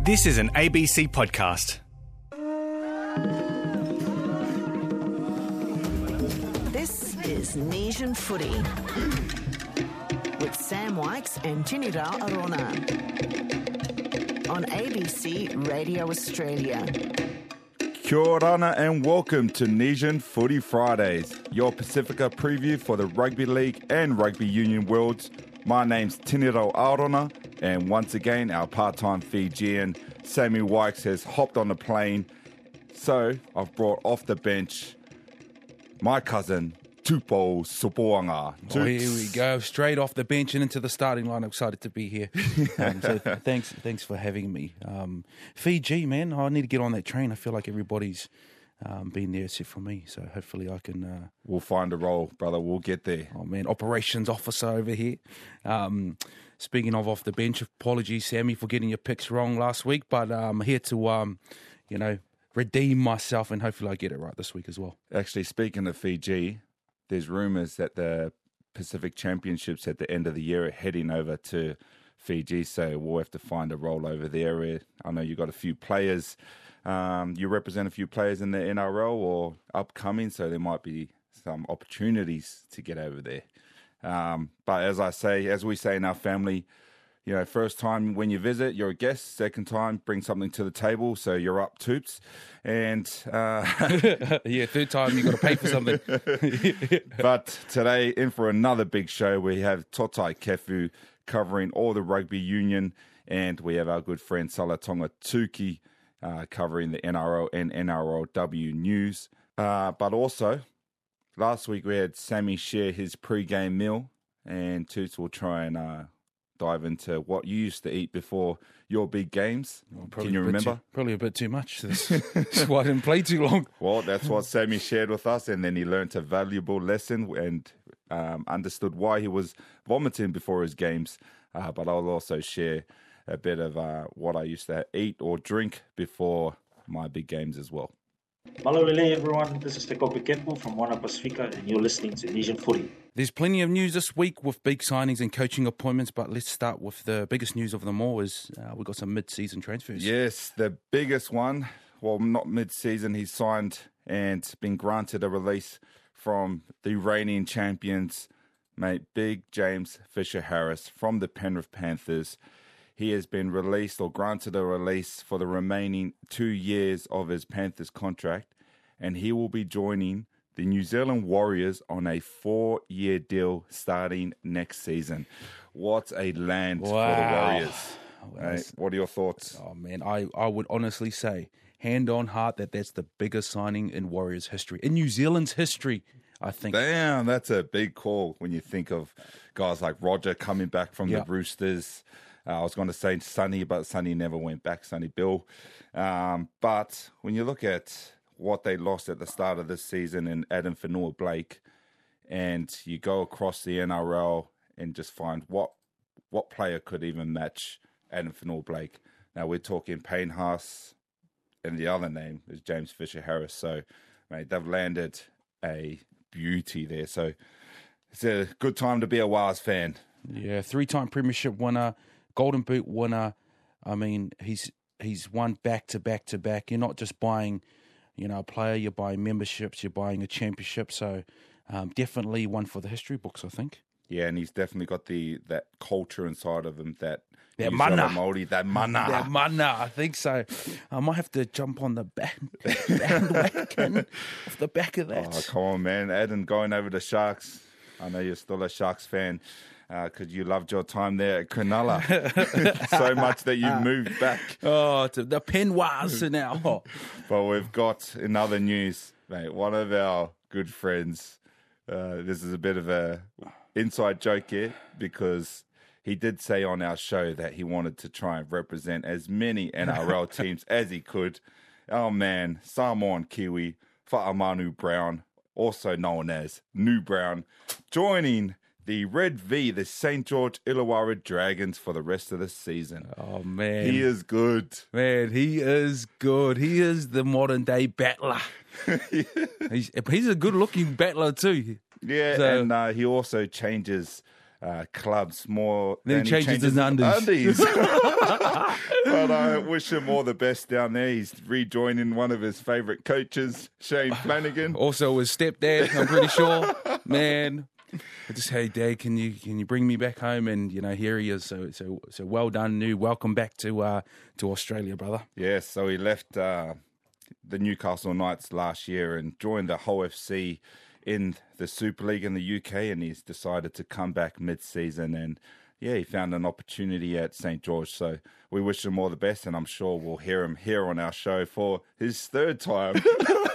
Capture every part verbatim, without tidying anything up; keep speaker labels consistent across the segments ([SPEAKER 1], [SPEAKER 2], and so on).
[SPEAKER 1] This is an A B C podcast.
[SPEAKER 2] This is Nation Footy with Sam Wykes and Tinira Arona on A B C Radio Australia.
[SPEAKER 3] Kia ora and welcome to Nation Footy Fridays, your Pacifica preview for the Rugby League and Rugby Union worlds. My name's Tinira Arona, and once again, our part-time Fijian, Sammy Wykes, has hopped on the plane. So, I've brought off the bench my cousin, Tupo Sopoanga.
[SPEAKER 4] Oh, here we go, straight off the bench and into the starting line. I'm excited to be here. Um, so thanks, thanks for having me. Um, Fiji, man, I need to get on that train. I feel like everybody's um, been there except for me. So hopefully I can. Uh,
[SPEAKER 3] we'll find a role, brother. We'll get there.
[SPEAKER 4] Oh man, operations officer over here. Um, speaking of off the bench, apologies, Sammy, for getting your picks wrong last week, but I'm here to, um, you know, redeem myself and hopefully I get it right this week as well.
[SPEAKER 3] Actually, speaking of Fiji, there's rumours that the Pacific Championships at the end of the year are heading over to Fiji, so we'll have to find a role over there. I know you got a few players. Um, you represent a few players in the N R L or upcoming, so there might be some opportunities to get over there. Um, but as I say, as we say in our family, you know, first time when you visit, you're a guest. Second time, bring something to the table, so you're up toots. And uh,
[SPEAKER 4] yeah, third time you got to pay for something.
[SPEAKER 3] But today, in for another big show, we have Totai Kefu covering all the rugby union, and we have our good friend Salatonga Tuki uh, covering the N R L and N R L W news. Uh, but also, last week we had Sammy share his pre-game meal, and Toots will try and uh, dive into what you used to eat before your big games.
[SPEAKER 4] Well,
[SPEAKER 3] Can you remember?
[SPEAKER 4] Too, probably a bit too much. That's, that's why I didn't play too long.
[SPEAKER 3] Well, that's what Sammy shared with us, and then he learned a valuable lesson and um, understood why he was vomiting before his games. Uh, but I'll also share a bit of uh, what I used to eat or drink before my big games as well.
[SPEAKER 5] Malolele everyone, this is Te Kope Kepu from Moana Pacifica and you're listening to Nation Footy.
[SPEAKER 4] There's plenty of news this week with big signings and coaching appointments, but let's start with the biggest news of them all is uh, we've got some mid-season transfers.
[SPEAKER 3] Yes, the biggest one, well, not mid-season, he's signed and been granted a release from the reigning champions, mate, Big James Fisher-Harris from the Penrith Panthers. He has been released or granted a release for the remaining two years of his Panthers contract, and he will be joining the New Zealand Warriors on a four-year deal starting next season. What a land
[SPEAKER 4] wow.
[SPEAKER 3] for the Warriors.
[SPEAKER 4] Well,
[SPEAKER 3] Hey, what are your thoughts?
[SPEAKER 4] Oh, man, I, I would honestly say, hand on heart, that that's the biggest signing in Warriors history, in New Zealand's history, I think.
[SPEAKER 3] Damn, that's a big call when you think of guys like Roger coming back from
[SPEAKER 4] Yep.
[SPEAKER 3] the Roosters. Uh, I was going to say Sonny, but Sonny never went back, Sonny Bill. Um, but when you look at what they lost at the start of this season in Adam Fanua-Blake, and you go across the N R L and just find what what player could even match Adam Fanua-Blake. Now we're talking Payne Haas, and the other name is James Fisher-Harris. So, mate, they've landed a beauty there. So it's a good time to be a Wars fan.
[SPEAKER 4] Yeah, three-time premiership winner, Golden Boot winner. I mean, he's he's won back to back to back. You're not just buying, you know, a player. You're buying memberships. You're buying a championship. So um, definitely one for the history books, I think.
[SPEAKER 3] Yeah, and he's definitely got the that culture inside of him, that
[SPEAKER 4] That
[SPEAKER 3] New
[SPEAKER 4] mana.
[SPEAKER 3] Zealand Māori, that mana.
[SPEAKER 4] That mana, I think so. I might have to jump on the band, bandwagon off the back of that.
[SPEAKER 3] Oh, come on, man. Adam, going over the Sharks. I know you're still a Sharks fan because uh, you loved your time there at Cronulla so much that you moved back.
[SPEAKER 4] Oh, to the Penwas now.
[SPEAKER 3] But we've got, in other news, mate, one of our good friends, uh, this is a bit of a inside joke here because he did say on our show that he wanted to try and represent as many N R L teams as he could. Oh, man, Samoan Kiwi, Fa'amanu Brown, also known as New Brown, joining the Red V, the Saint George Illawarra Dragons, for the rest of the season.
[SPEAKER 4] Oh, man.
[SPEAKER 3] He is good.
[SPEAKER 4] Man, he is good. He is the modern-day battler. he's, he's a good-looking battler too.
[SPEAKER 3] Yeah,
[SPEAKER 4] So-
[SPEAKER 3] and uh, he also changes uh, clubs more
[SPEAKER 4] Then
[SPEAKER 3] than
[SPEAKER 4] he changes his undies.
[SPEAKER 3] undies. But I wish him all the best down there. He's rejoining one of his favourite coaches, Shane Flanagan.
[SPEAKER 4] Also his stepdad, I'm pretty sure. Man, I just, hey, Dad, can you can you bring me back home? And, you know, here he is. So so so well done, New. Welcome back to uh, to Australia, brother.
[SPEAKER 3] Yes, so he left uh, the Newcastle Knights last year and joined the Hull F C in the Super League in the U K, and he's decided to come back mid-season, and yeah, he found an opportunity at Saint George. So we wish him all the best, and I'm sure we'll hear him here on our show for his third time.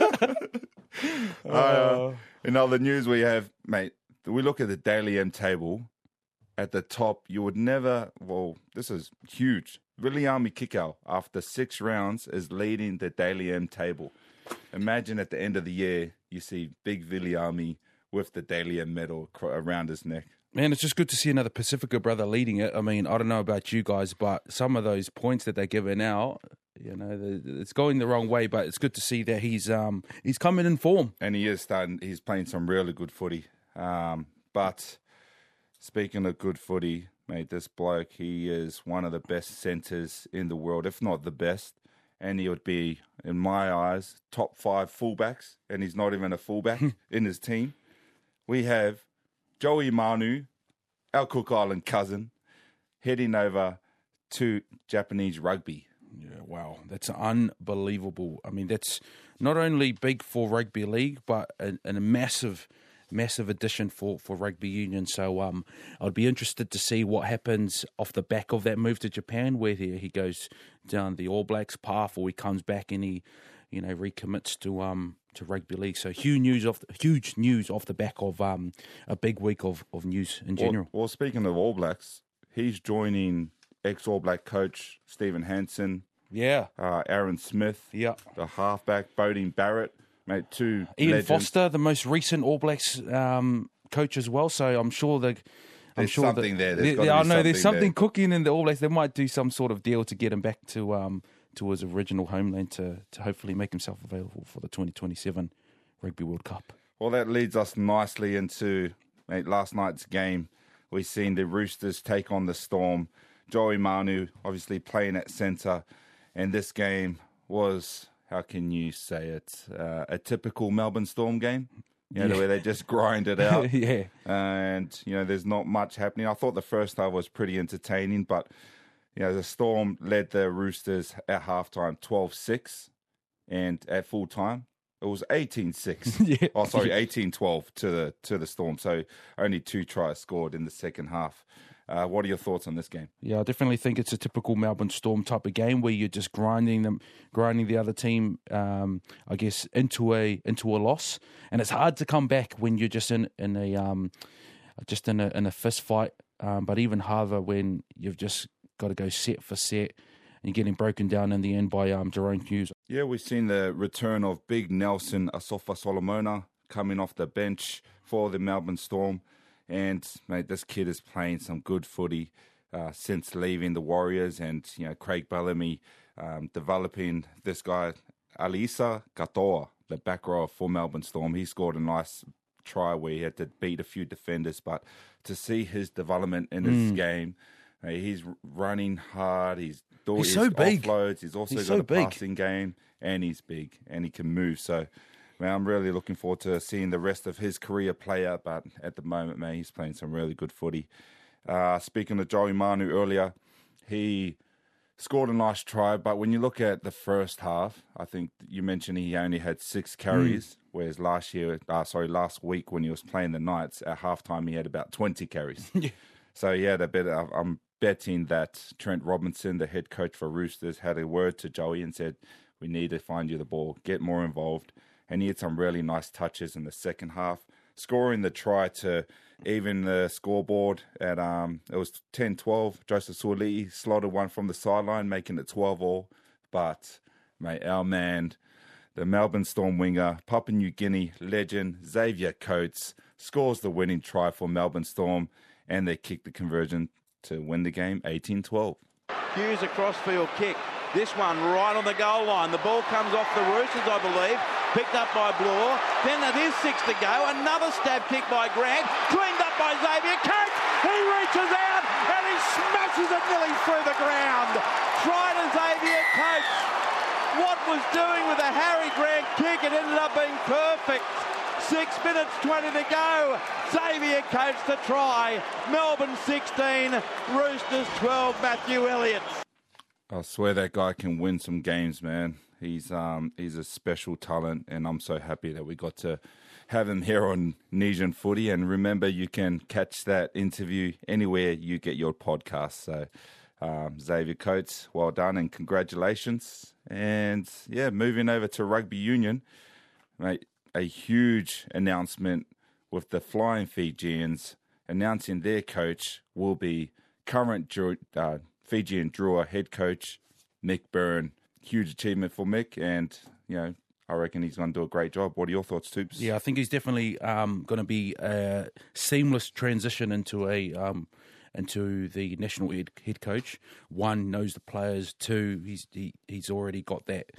[SPEAKER 3] uh, in other news, we have, mate, we look at the Daily M table. At the top, you would never, well, this is huge. Viliami Kikau, after six rounds, is leading the Daily M table. Imagine at the end of the year, you see big Viliami with the Daily M medal around his neck.
[SPEAKER 4] Man, it's just good to see another Pacifica brother leading it. I mean, I don't know about you guys, but some of those points that they're giving out, you know, it's going the wrong way, but it's good to see that he's um he's coming in form.
[SPEAKER 3] And he is starting, he's playing some really good footy. Um, but speaking of good footy, mate, this bloke, he is one of the best centres in the world, if not the best. And he would be, in my eyes, top five fullbacks, and he's not even a fullback in his team. We have Joey Manu, our Cook Island cousin, heading over to Japanese rugby.
[SPEAKER 4] Yeah, wow, that's unbelievable. I mean, that's not only big for rugby league, but a, a massive, massive addition for, for rugby union. So um, I'd be interested to see what happens off the back of that move to Japan, where he, he goes down the All Blacks path, or he comes back and he, you know, recommits to um to rugby league. So huge news off the, huge news off the back of um a big week of, of news in general.
[SPEAKER 3] Well, well, speaking of All Blacks, he's joining ex-All Black coach Stephen Hansen.
[SPEAKER 4] Yeah,
[SPEAKER 3] uh, Aaron Smith.
[SPEAKER 4] Yeah,
[SPEAKER 3] the halfback Bodine Barrett. Mate, two
[SPEAKER 4] Ian
[SPEAKER 3] legends.
[SPEAKER 4] Foster, the most recent All Blacks um, coach as well. So I'm sure that. I'm
[SPEAKER 3] There's
[SPEAKER 4] sure
[SPEAKER 3] something
[SPEAKER 4] that,
[SPEAKER 3] there. There's
[SPEAKER 4] there, I know there's something
[SPEAKER 3] there.
[SPEAKER 4] cooking in the All Blacks. They might do some sort of deal to get him back to um, to his original homeland to, to hopefully make himself available for the twenty twenty-seven Rugby World Cup.
[SPEAKER 3] Well, that leads us nicely into mate, last night's game. We've seen the Roosters take on the Storm. Joey Manu obviously playing at centre. And this game was, how can you say it, uh, a typical Melbourne Storm game. You know,
[SPEAKER 4] Yeah.
[SPEAKER 3] where they just grind it out.
[SPEAKER 4] Yeah.
[SPEAKER 3] And, you know, there's not much happening. I thought the first half was pretty entertaining, but, you know, the Storm led the Roosters at halftime twelve six. And at full time, it was eighteen six.
[SPEAKER 4] Yeah.
[SPEAKER 3] Oh, sorry, eighteen twelve to the to the Storm. So only two tries scored in the second half. Uh, what are your thoughts on this game?
[SPEAKER 4] Yeah, I definitely think it's a typical Melbourne Storm type of game where you're just grinding them, grinding the other team, um, I guess, into a into a loss, and it's hard to come back when you're just in in a um, just in a in a fist fight. Um, but even harder when you've just got to go set for set, and you're getting broken down in the end by um, Jerome Hughes.
[SPEAKER 3] Yeah, we've seen the return of Big Nelson Asofa Solomona coming off the bench for the Melbourne Storm. And, mate, this kid is playing some good footy uh, since leaving the Warriors. And, you know, Craig Bellamy um, developing this guy, Alisa Katoa, the back row for Melbourne Storm. He scored a nice try where he had to beat a few defenders. But to see his development in his mm. game, uh, he's running hard. He's doing
[SPEAKER 4] he's
[SPEAKER 3] his
[SPEAKER 4] so big.
[SPEAKER 3] offloads. He's also
[SPEAKER 4] he's
[SPEAKER 3] got
[SPEAKER 4] so
[SPEAKER 3] a
[SPEAKER 4] big.
[SPEAKER 3] passing game. And he's big. And he can move. So... Man, I'm really looking forward to seeing the rest of his career play out, but at the moment, man, he's playing some really good footy. Uh, speaking of Joey Manu earlier, he scored a nice try, but when you look at the first half, I think you mentioned he only had six carries, mm. whereas last year, uh, sorry, last week when he was playing the Knights, at halftime he had about twenty carries. Yeah. So he had a bit of, I'm betting that Trent Robinson, the head coach for Roosters, had a word to Joey and said, we need to find you the ball, get more involved. And he had some really nice touches in the second half, scoring the try to even the scoreboard at, um, it was ten twelve. Joseph Suoli'i slotted one from the sideline, making it twelve all. But, mate, our man, the Melbourne Storm winger, Papua New Guinea legend, Xavier Coates, scores the winning try for Melbourne Storm, and they kick the conversion to win the game eighteen twelve.
[SPEAKER 6] Hughes a crossfield kick. This one right on the goal line. The ball comes off the Roosters, I believe. Picked up by Bloor. Then it is six to go. Another stab kick by Grant. Cleaned up by Xavier Coates. He reaches out and he smashes it nearly through the ground. Trident Xavier Coates. What was doing with a Harry Grant kick? It ended up being perfect. Six minutes twenty to go. Xavier Coates to try. Melbourne sixteen, Roosters twelve. Matthew Elliott.
[SPEAKER 3] I swear that guy can win some games, man. He's um he's a special talent, and I'm so happy that we got to have him here on Nesian Footy. And remember, you can catch that interview anywhere you get your podcast. So, um, Xavier Coates, well done and congratulations. And yeah, moving over to rugby union, mate, a huge announcement with the Flying Fijians announcing their coach will be current uh, Fijian Drua head coach Mick Byrne. Huge achievement for Mick, and you know, I reckon he's going to do a great job. What are your thoughts, Toops?
[SPEAKER 4] Yeah, I think he's definitely um, going to be a seamless transition into a um, into the national head, head coach. One, knows the players. Two, he's he, he's already got that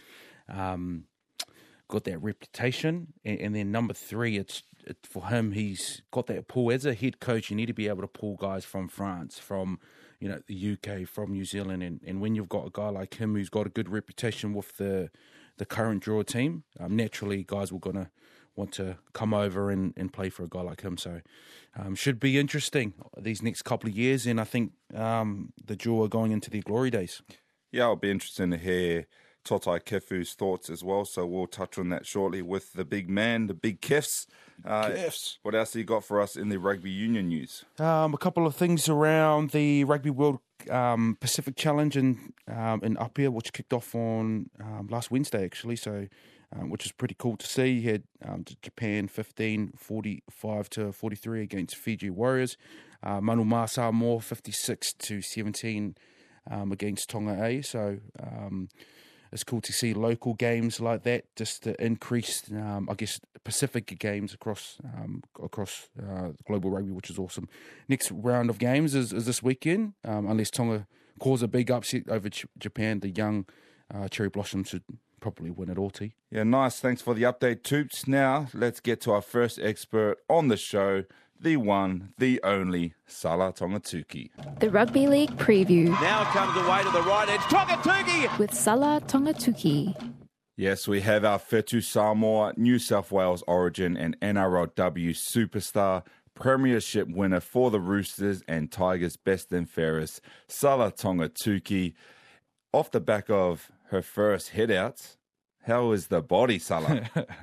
[SPEAKER 4] um, got that reputation, and, and then number three, it's it, for him. He's got that pull as a head coach. You need to be able to pull guys from France, from you know the U K, from New Zealand, and, and when you've got a guy like him who's got a good reputation with the the current draw team, um, naturally guys were going to want to come over and, and play for a guy like him. So um, should be interesting these next couple of years, and I think um, the draw are going into their glory days.
[SPEAKER 3] Yeah, I'll be interested to hear Totai Kefu's thoughts as well, so we'll touch on that shortly with the big man, the big Kefs. Uh,
[SPEAKER 4] Kefs.
[SPEAKER 3] What else have you got for us in the rugby union news?
[SPEAKER 4] Um, a couple of things around the Rugby World um, Pacific Challenge in um, in Apia, which kicked off on um, last Wednesday, actually. So, um, which is pretty cool to see. You had um, Japan fifteen, forty-five to forty-three against Fiji Warriors. Uh, Manu Samoa fifty-six to seventeen um, against Tonga A. So. Um, It's cool to see local games like that, just to increase, um, I guess, Pacific games across um, across uh, global rugby, which is awesome. Next round of games is, is this weekend, um, unless Tonga cause a big upset over J- Japan. The young uh, Cherry Blossom should probably win it all, T.
[SPEAKER 3] Yeah, nice. Thanks for the update, Toops. Now, let's get to our first expert on the show, the one, the only, Sala Tongatuki.
[SPEAKER 7] The Rugby League Preview.
[SPEAKER 6] Now comes away to the right edge. Tongatuki!
[SPEAKER 7] With Sala Tongatuki.
[SPEAKER 3] Yes, we have our Whetu Samoa, New South Wales origin and N R L W superstar, premiership winner for the Roosters and Tigers best and fairest, Sala Tongatuki. Off the back of her first hit-outs, how is the body, Sala?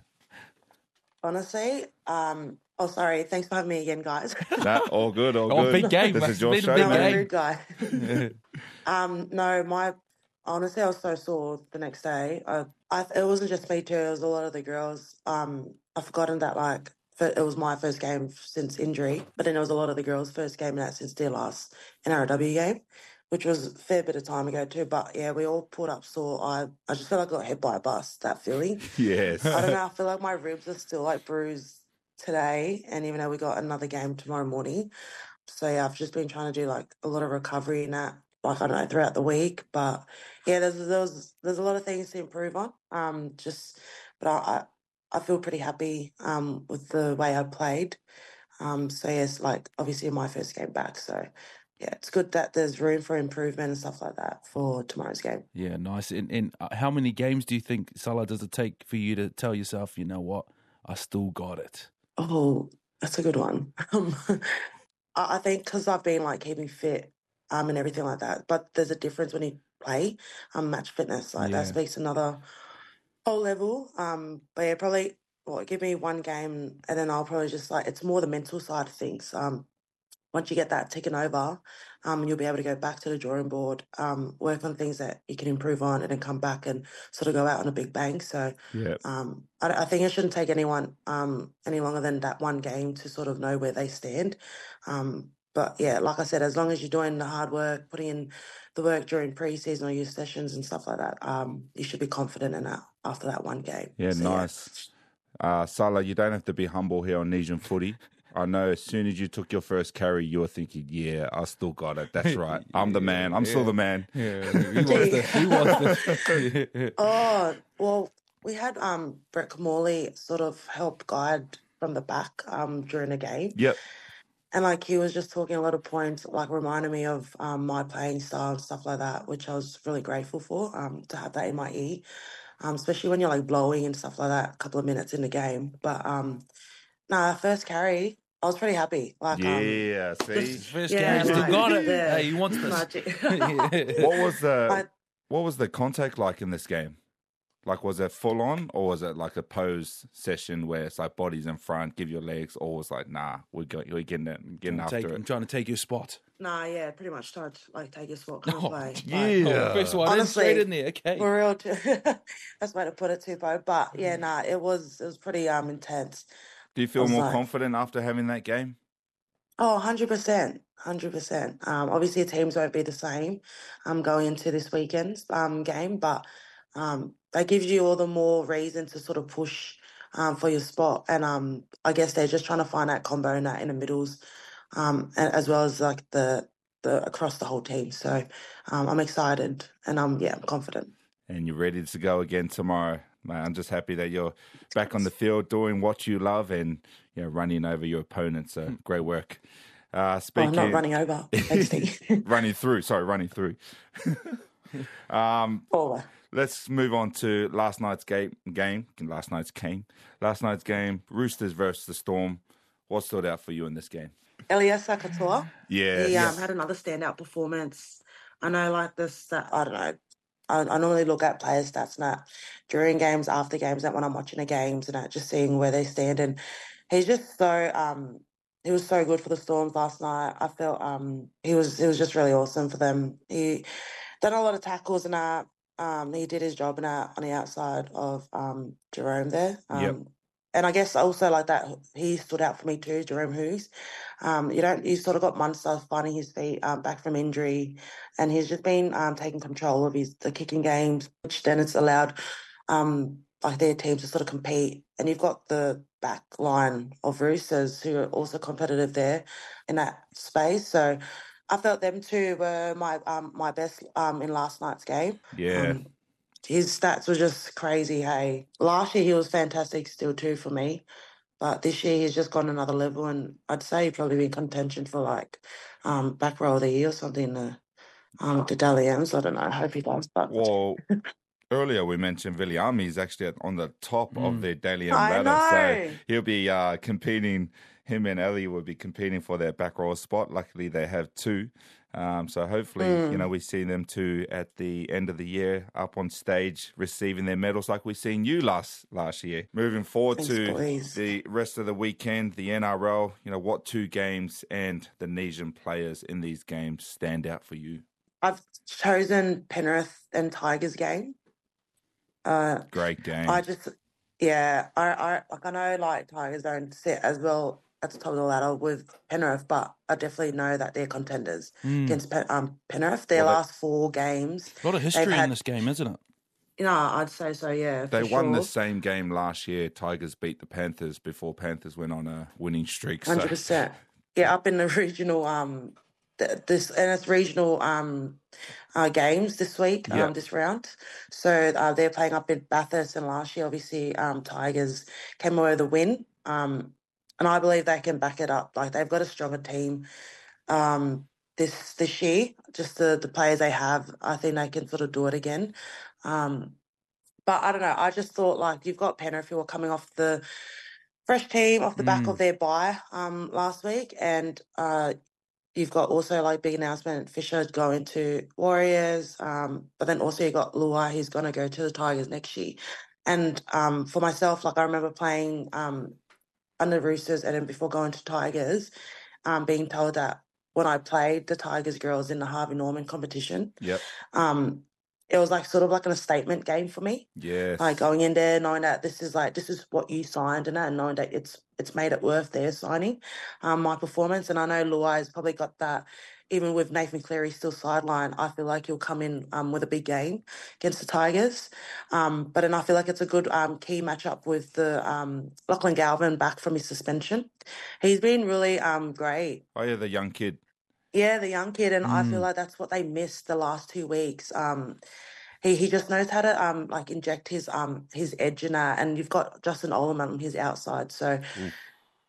[SPEAKER 8] Honestly, um... Oh, sorry. Thanks for having me again, guys.
[SPEAKER 3] Nah, all good, all
[SPEAKER 4] Oh,
[SPEAKER 3] good.
[SPEAKER 4] big game.
[SPEAKER 3] This
[SPEAKER 4] mate.
[SPEAKER 3] is your
[SPEAKER 4] It's been
[SPEAKER 3] show,
[SPEAKER 4] a
[SPEAKER 8] No,
[SPEAKER 4] big
[SPEAKER 8] I'm a
[SPEAKER 3] mate.
[SPEAKER 8] rude guy. um, no, my honestly, I was so sore the next day. I, I, it wasn't just me too. It was a lot of the girls. Um, I've forgotten that like it was my first game since injury, but then it was a lot of the girls' first game in that since their last N R L W game, which was a fair bit of time ago too. But yeah, we all pulled up sore. I, I just feel like I got hit by a bus. That feeling.
[SPEAKER 3] Yes.
[SPEAKER 8] I don't know. I feel like my ribs are still like bruised today, and even though we got another game tomorrow morning, so yeah, I've just been trying to do like a lot of recovery in that, like I don't know, throughout the week. But yeah, there's there's there's a lot of things to improve on. Um, just but I I, I feel pretty happy um with the way I played. Um, so yes, like obviously my first game back, so yeah, it's good that there's room for improvement and stuff like that for tomorrow's game.
[SPEAKER 4] Yeah, nice. And, and uh, how many games do you think, Salah, does it take for you to tell yourself, you know what, I still got it?
[SPEAKER 8] Oh, that's a good one. Um, I I think because I've been like keeping fit um, and everything like that, but there's a difference when you play um, match fitness. Like
[SPEAKER 4] Yeah.
[SPEAKER 8] that speaks another whole level. Um, but yeah, probably well, give me one game and then I'll probably just like, it's more the mental side of things. Um, once you get that taken over, um, you'll be able to go back to the drawing board, um, work on things that you can improve on, and then come back and sort of go out on a big bang. So
[SPEAKER 3] Yeah.
[SPEAKER 8] um, I, I think it shouldn't take anyone um, any longer than that one game to sort of know where they stand. Um, but yeah, like I said, as long as you're doing the hard work, putting in the work during pre-season or youth sessions and stuff like that, um, you should be confident in that after that one game.
[SPEAKER 3] Yeah,
[SPEAKER 8] So,
[SPEAKER 3] nice. Uh, Salah, you don't have to be humble here on Nesian Footy. I know as soon as you took your first carry, you were thinking, yeah, I still got it. That's right. I'm the man. I'm still the man.
[SPEAKER 4] Yeah, he was the, he was the,
[SPEAKER 8] Oh, well, we had um, Brett Morley sort of help guide from the back um, during the game.
[SPEAKER 3] Yep.
[SPEAKER 8] And like he was just talking a lot of points, like reminding me of um, my playing style and stuff like that, which I was really grateful for um, to have that in my ear, um, especially when you're like blowing and stuff like that, a couple of minutes in the game. But um, nah, first carry, I was pretty happy. Like um,
[SPEAKER 3] Yeah, see?
[SPEAKER 8] just-
[SPEAKER 4] First
[SPEAKER 8] Yeah,
[SPEAKER 4] carry, still
[SPEAKER 8] like,
[SPEAKER 4] got it.
[SPEAKER 8] the
[SPEAKER 4] Hey, he wants this.
[SPEAKER 8] magic.
[SPEAKER 3] What was the
[SPEAKER 8] I-
[SPEAKER 3] what was the contact like in this game? Like, was it full on, or was it like a pose session where it's like bodies in front, give your legs, or was like, nah, we're going, we're getting it, getting
[SPEAKER 4] I'm,
[SPEAKER 3] after
[SPEAKER 4] take, I'm
[SPEAKER 3] it?
[SPEAKER 4] trying to take your spot.
[SPEAKER 8] Nah, yeah, pretty much tried to like take a spot kind of
[SPEAKER 4] Oh,
[SPEAKER 8] play. Like,
[SPEAKER 3] yeah.
[SPEAKER 4] Oh, first one in,
[SPEAKER 8] Honestly,
[SPEAKER 4] straight in there. Okay.
[SPEAKER 8] for real, too. That's the way to put it too, Bo. But
[SPEAKER 4] Mm.
[SPEAKER 8] yeah, nah, it was it was pretty um intense.
[SPEAKER 3] Do you
[SPEAKER 8] I
[SPEAKER 3] feel
[SPEAKER 8] was
[SPEAKER 3] more
[SPEAKER 8] like,
[SPEAKER 3] confident after having that game?
[SPEAKER 8] oh, one hundred percent, one hundred percent. Um, obviously, teams won't be the same um going into this weekend's um game, but um that gives you all the more reason to sort of push um for your spot. And um I guess they're just trying to find that combo in that in the middles, um a- as well as like the the across the whole team. So um I'm excited and um yeah, I'm confident.
[SPEAKER 3] And you're ready to go again tomorrow. Man, I'm just happy that you're back on the field doing what you love and, you know, running over your opponents. So great work. Uh,
[SPEAKER 8] Oh, I'm
[SPEAKER 3] speaking,
[SPEAKER 8] not running over. Thanks, Steve.
[SPEAKER 3] running through. Sorry, running through. um,
[SPEAKER 8] Forward.
[SPEAKER 3] let's move on to last night's game. Game last night's game. Last night's game. Roosters versus the Storm. What stood out for you in this game?
[SPEAKER 8] Eliasa Katoa.
[SPEAKER 3] Yeah,
[SPEAKER 8] He um,
[SPEAKER 3] yes.
[SPEAKER 8] had another standout performance. I know, like this, that I don't know. I, I normally look at player stats and that during games, after games, that when I'm watching the games and that, just seeing where they stand. And he's just so um, he was so good for the Storms last night. I felt um, he was he was just really awesome for them. He done a lot of tackles and that. Um, he did his job in that on the outside of um Jerome there. Um,
[SPEAKER 3] Yep.
[SPEAKER 8] And I guess also like that, he stood out for me too, Jerome Hughes. Um, you don't, he's sort of got Munster finding his feet um, back from injury, and he's just been um, taking control of his the kicking games, which then it's allowed um, like their teams to sort of compete. And you've got the back line of Roosters who are also competitive there in that space. So I felt them two were my um, my best um, in last night's game.
[SPEAKER 3] Yeah.
[SPEAKER 8] Um, his stats were just crazy, hey. Last year he was fantastic still too for me. But this year he's just gone another level, and I'd say he'd probably be in contention for like um back row of the year or something, the um the Dally M's. I don't know. I hope he does. But
[SPEAKER 3] Well, earlier we mentioned Viliami is actually at- on the top of the Daily M
[SPEAKER 8] I
[SPEAKER 3] ladder. So
[SPEAKER 8] know.
[SPEAKER 3] he'll be uh, competing, him and Ellie will be competing for their back row spot. Luckily, they have two. Um, so hopefully,
[SPEAKER 8] Mm.
[SPEAKER 3] you know, we see them two at the end of the year up on stage receiving their medals like we've seen you last last year. Moving forward
[SPEAKER 8] Thanks,
[SPEAKER 3] to
[SPEAKER 8] boys.
[SPEAKER 3] the rest of the weekend, the N R L, you know, what two games and the Nesian players in these games stand out for you?
[SPEAKER 8] I've chosen Penrith and Tigers game. Uh,
[SPEAKER 3] Great game.
[SPEAKER 8] I just, yeah, I, I, like I know like Tigers don't sit as well at the top of the ladder with Penrith, but I definitely know that they're contenders
[SPEAKER 4] Mm.
[SPEAKER 8] against Pen, um Penrith. Their
[SPEAKER 3] Well, they-
[SPEAKER 8] last four games,
[SPEAKER 4] A lot of history
[SPEAKER 8] had-
[SPEAKER 4] in this game, isn't it?
[SPEAKER 8] you know, I'd say so. Yeah,
[SPEAKER 3] They
[SPEAKER 8] for
[SPEAKER 3] won the
[SPEAKER 8] sure.
[SPEAKER 3] same game last year. Tigers beat the Panthers before Panthers went on a winning streak. So
[SPEAKER 8] Hundred percent. Yeah, up in the regional um th- this and it's regional um uh, games this week um
[SPEAKER 3] Yeah.
[SPEAKER 8] this round. So uh, they're playing up in Bathurst, and last year obviously um Tigers came away with a win. Um, and I believe they can back it up. Like they've got a stronger team um this this year. Just the the players they have, I think they can sort of do it again. Um, but I don't know. I just thought like you've got Penrith who are coming off the fresh team off the back
[SPEAKER 4] Mm.
[SPEAKER 8] of their bye um last week, and uh you've got also like big announcement Fisher going to Warriors, um but then also you got Luai who's going to go to the Tigers next year. And um for myself, like I remember playing um under Roosters and then before going to Tigers, um being told that when I played the Tigers girls in the Harvey Norman competition,
[SPEAKER 3] Yep.
[SPEAKER 8] um it was like sort of like a statement game for me.
[SPEAKER 3] Yes.
[SPEAKER 8] Like going in there, knowing that this is like this is what you signed, and that, and knowing that it's it's made it worth their signing, um, my performance. And I know Luai's probably got that. Even with Nathan Cleary still sidelined, I feel like he'll come in um with a big game against the Tigers. Um, but then I feel like it's a good um key matchup with the um Lachlan Galvin back from his suspension. He's been really um great.
[SPEAKER 3] Oh yeah, the young kid.
[SPEAKER 8] Yeah, the young kid, and I feel
[SPEAKER 4] Mm.
[SPEAKER 8] like that's what they missed the last two weeks. Um, he he just knows how to um like inject his um his edge in that, and you've got Justin Olam on his outside, so
[SPEAKER 3] Ooh.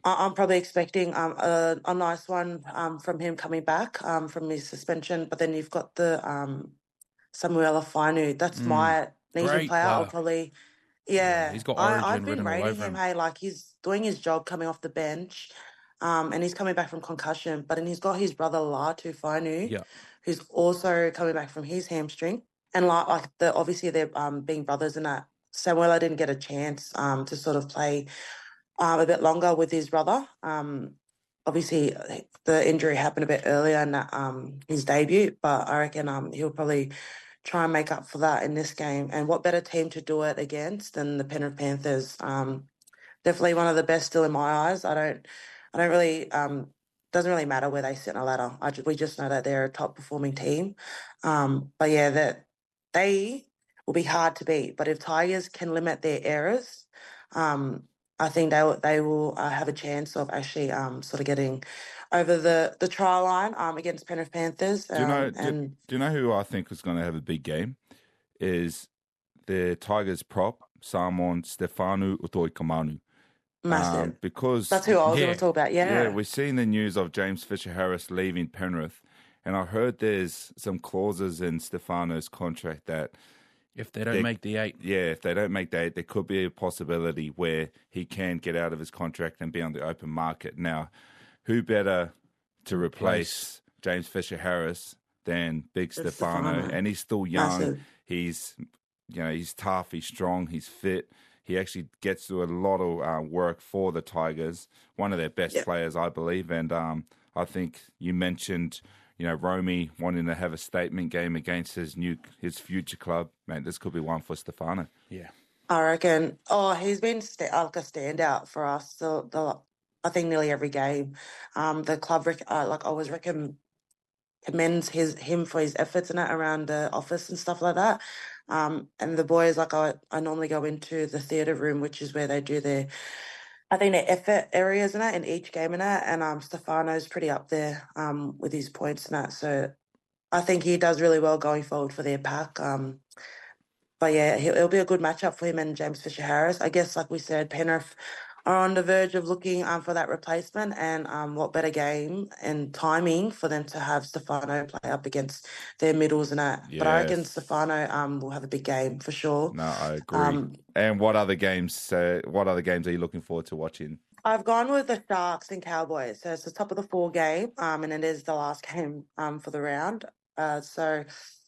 [SPEAKER 8] I- I'm probably expecting um, a, a nice one um, from him coming back um, from his suspension. But then you've got the um, Samuela Fainu. That's
[SPEAKER 4] Mm,
[SPEAKER 8] my Nigerian
[SPEAKER 4] great
[SPEAKER 8] player. I'll
[SPEAKER 4] player.
[SPEAKER 8] probably,
[SPEAKER 4] Yeah,
[SPEAKER 8] yeah.
[SPEAKER 4] he's got
[SPEAKER 8] I, I've
[SPEAKER 4] Origin
[SPEAKER 8] been
[SPEAKER 4] written all
[SPEAKER 8] rating
[SPEAKER 4] over
[SPEAKER 8] him,
[SPEAKER 4] him.
[SPEAKER 8] hey, like he's doing his job coming off the bench. Um, and he's coming back from concussion. But then he's got his brother Latu Fainu,
[SPEAKER 4] Yeah,
[SPEAKER 8] who's also coming back from his hamstring. And like, like the obviously they're um, being brothers and that. Samuela didn't get a chance um, to sort of play um, a bit longer with his brother. Um, obviously, the injury happened a bit earlier in that, um, his debut, but I reckon um, he'll probably try and make up for that in this game. And what better team to do it against than the Penrith Panthers? Um, definitely one of the best still in my eyes. I don't, I don't really. Um, doesn't really matter where they sit in a ladder. I just, we just know that they're a top performing team. Um, but yeah, that they will be hard to beat. But if Tigers can limit their errors, um, I think they will, they will uh, have a chance of actually um, sort of getting over the, the try line um, against Penrith Panthers.
[SPEAKER 3] Do you know?
[SPEAKER 8] Um,
[SPEAKER 3] Do,
[SPEAKER 8] and
[SPEAKER 3] do you know who I think is going to have a big game? Is the Tigers prop Samoan Stefanu Utoikamanu.
[SPEAKER 8] massive.
[SPEAKER 3] Um, because
[SPEAKER 8] That's who I was
[SPEAKER 4] yeah.
[SPEAKER 8] going to talk about. Yeah.
[SPEAKER 3] yeah, we've seen the news of James Fisher-Harris leaving Penrith, and I heard there's some clauses in Stefano's contract that
[SPEAKER 4] if they don't
[SPEAKER 3] They-
[SPEAKER 4] make the eight.
[SPEAKER 3] yeah, if they don't make that, there could be a possibility where he can get out of his contract and be on the open market. Now, who better to replace James Fisher-Harris than Big
[SPEAKER 8] It's
[SPEAKER 3] Stefano?
[SPEAKER 8] Stefano.
[SPEAKER 3] And he's still young.
[SPEAKER 8] Massive.
[SPEAKER 3] He's, you know, he's tough. He's strong. He's fit. He actually gets to a lot of uh, work for the Tigers. One of their best
[SPEAKER 8] Yep.
[SPEAKER 3] players, I believe. And um, I think you mentioned, you know, Romy wanting to have a statement game against his new, his future club. Man, this could be one for Stefano.
[SPEAKER 4] Yeah.
[SPEAKER 8] I reckon. Oh, he's been sta- like a standout for us. The, the I think nearly every game. Um, the club rec- uh, like always reckon commends his him for his efforts and that around the office and stuff like that. Um, and the boys, like I, I normally go into the theatre room, which is where they do their, I think their effort areas and that in each game and that. And um, Stefano's pretty up there um with his points and that. So I think he does really well going forward for their pack. Um, but yeah, he'll, it'll be a good matchup for him and James Fisher-Harris. I guess, like we said, Penrith are on the verge of looking um, for that replacement, and um, what better game and timing for them to have Stefano play up against their middles and that. But I reckon
[SPEAKER 3] Yes.
[SPEAKER 8] Stefano um, will have a big game for sure.
[SPEAKER 3] No, I agree.
[SPEAKER 8] Um,
[SPEAKER 3] and what other games? Uh, what other games are you looking forward to watching?
[SPEAKER 8] I've gone with the Sharks and Cowboys. So it's the top of the four game, um, and it is the last game um, for the round. Uh, so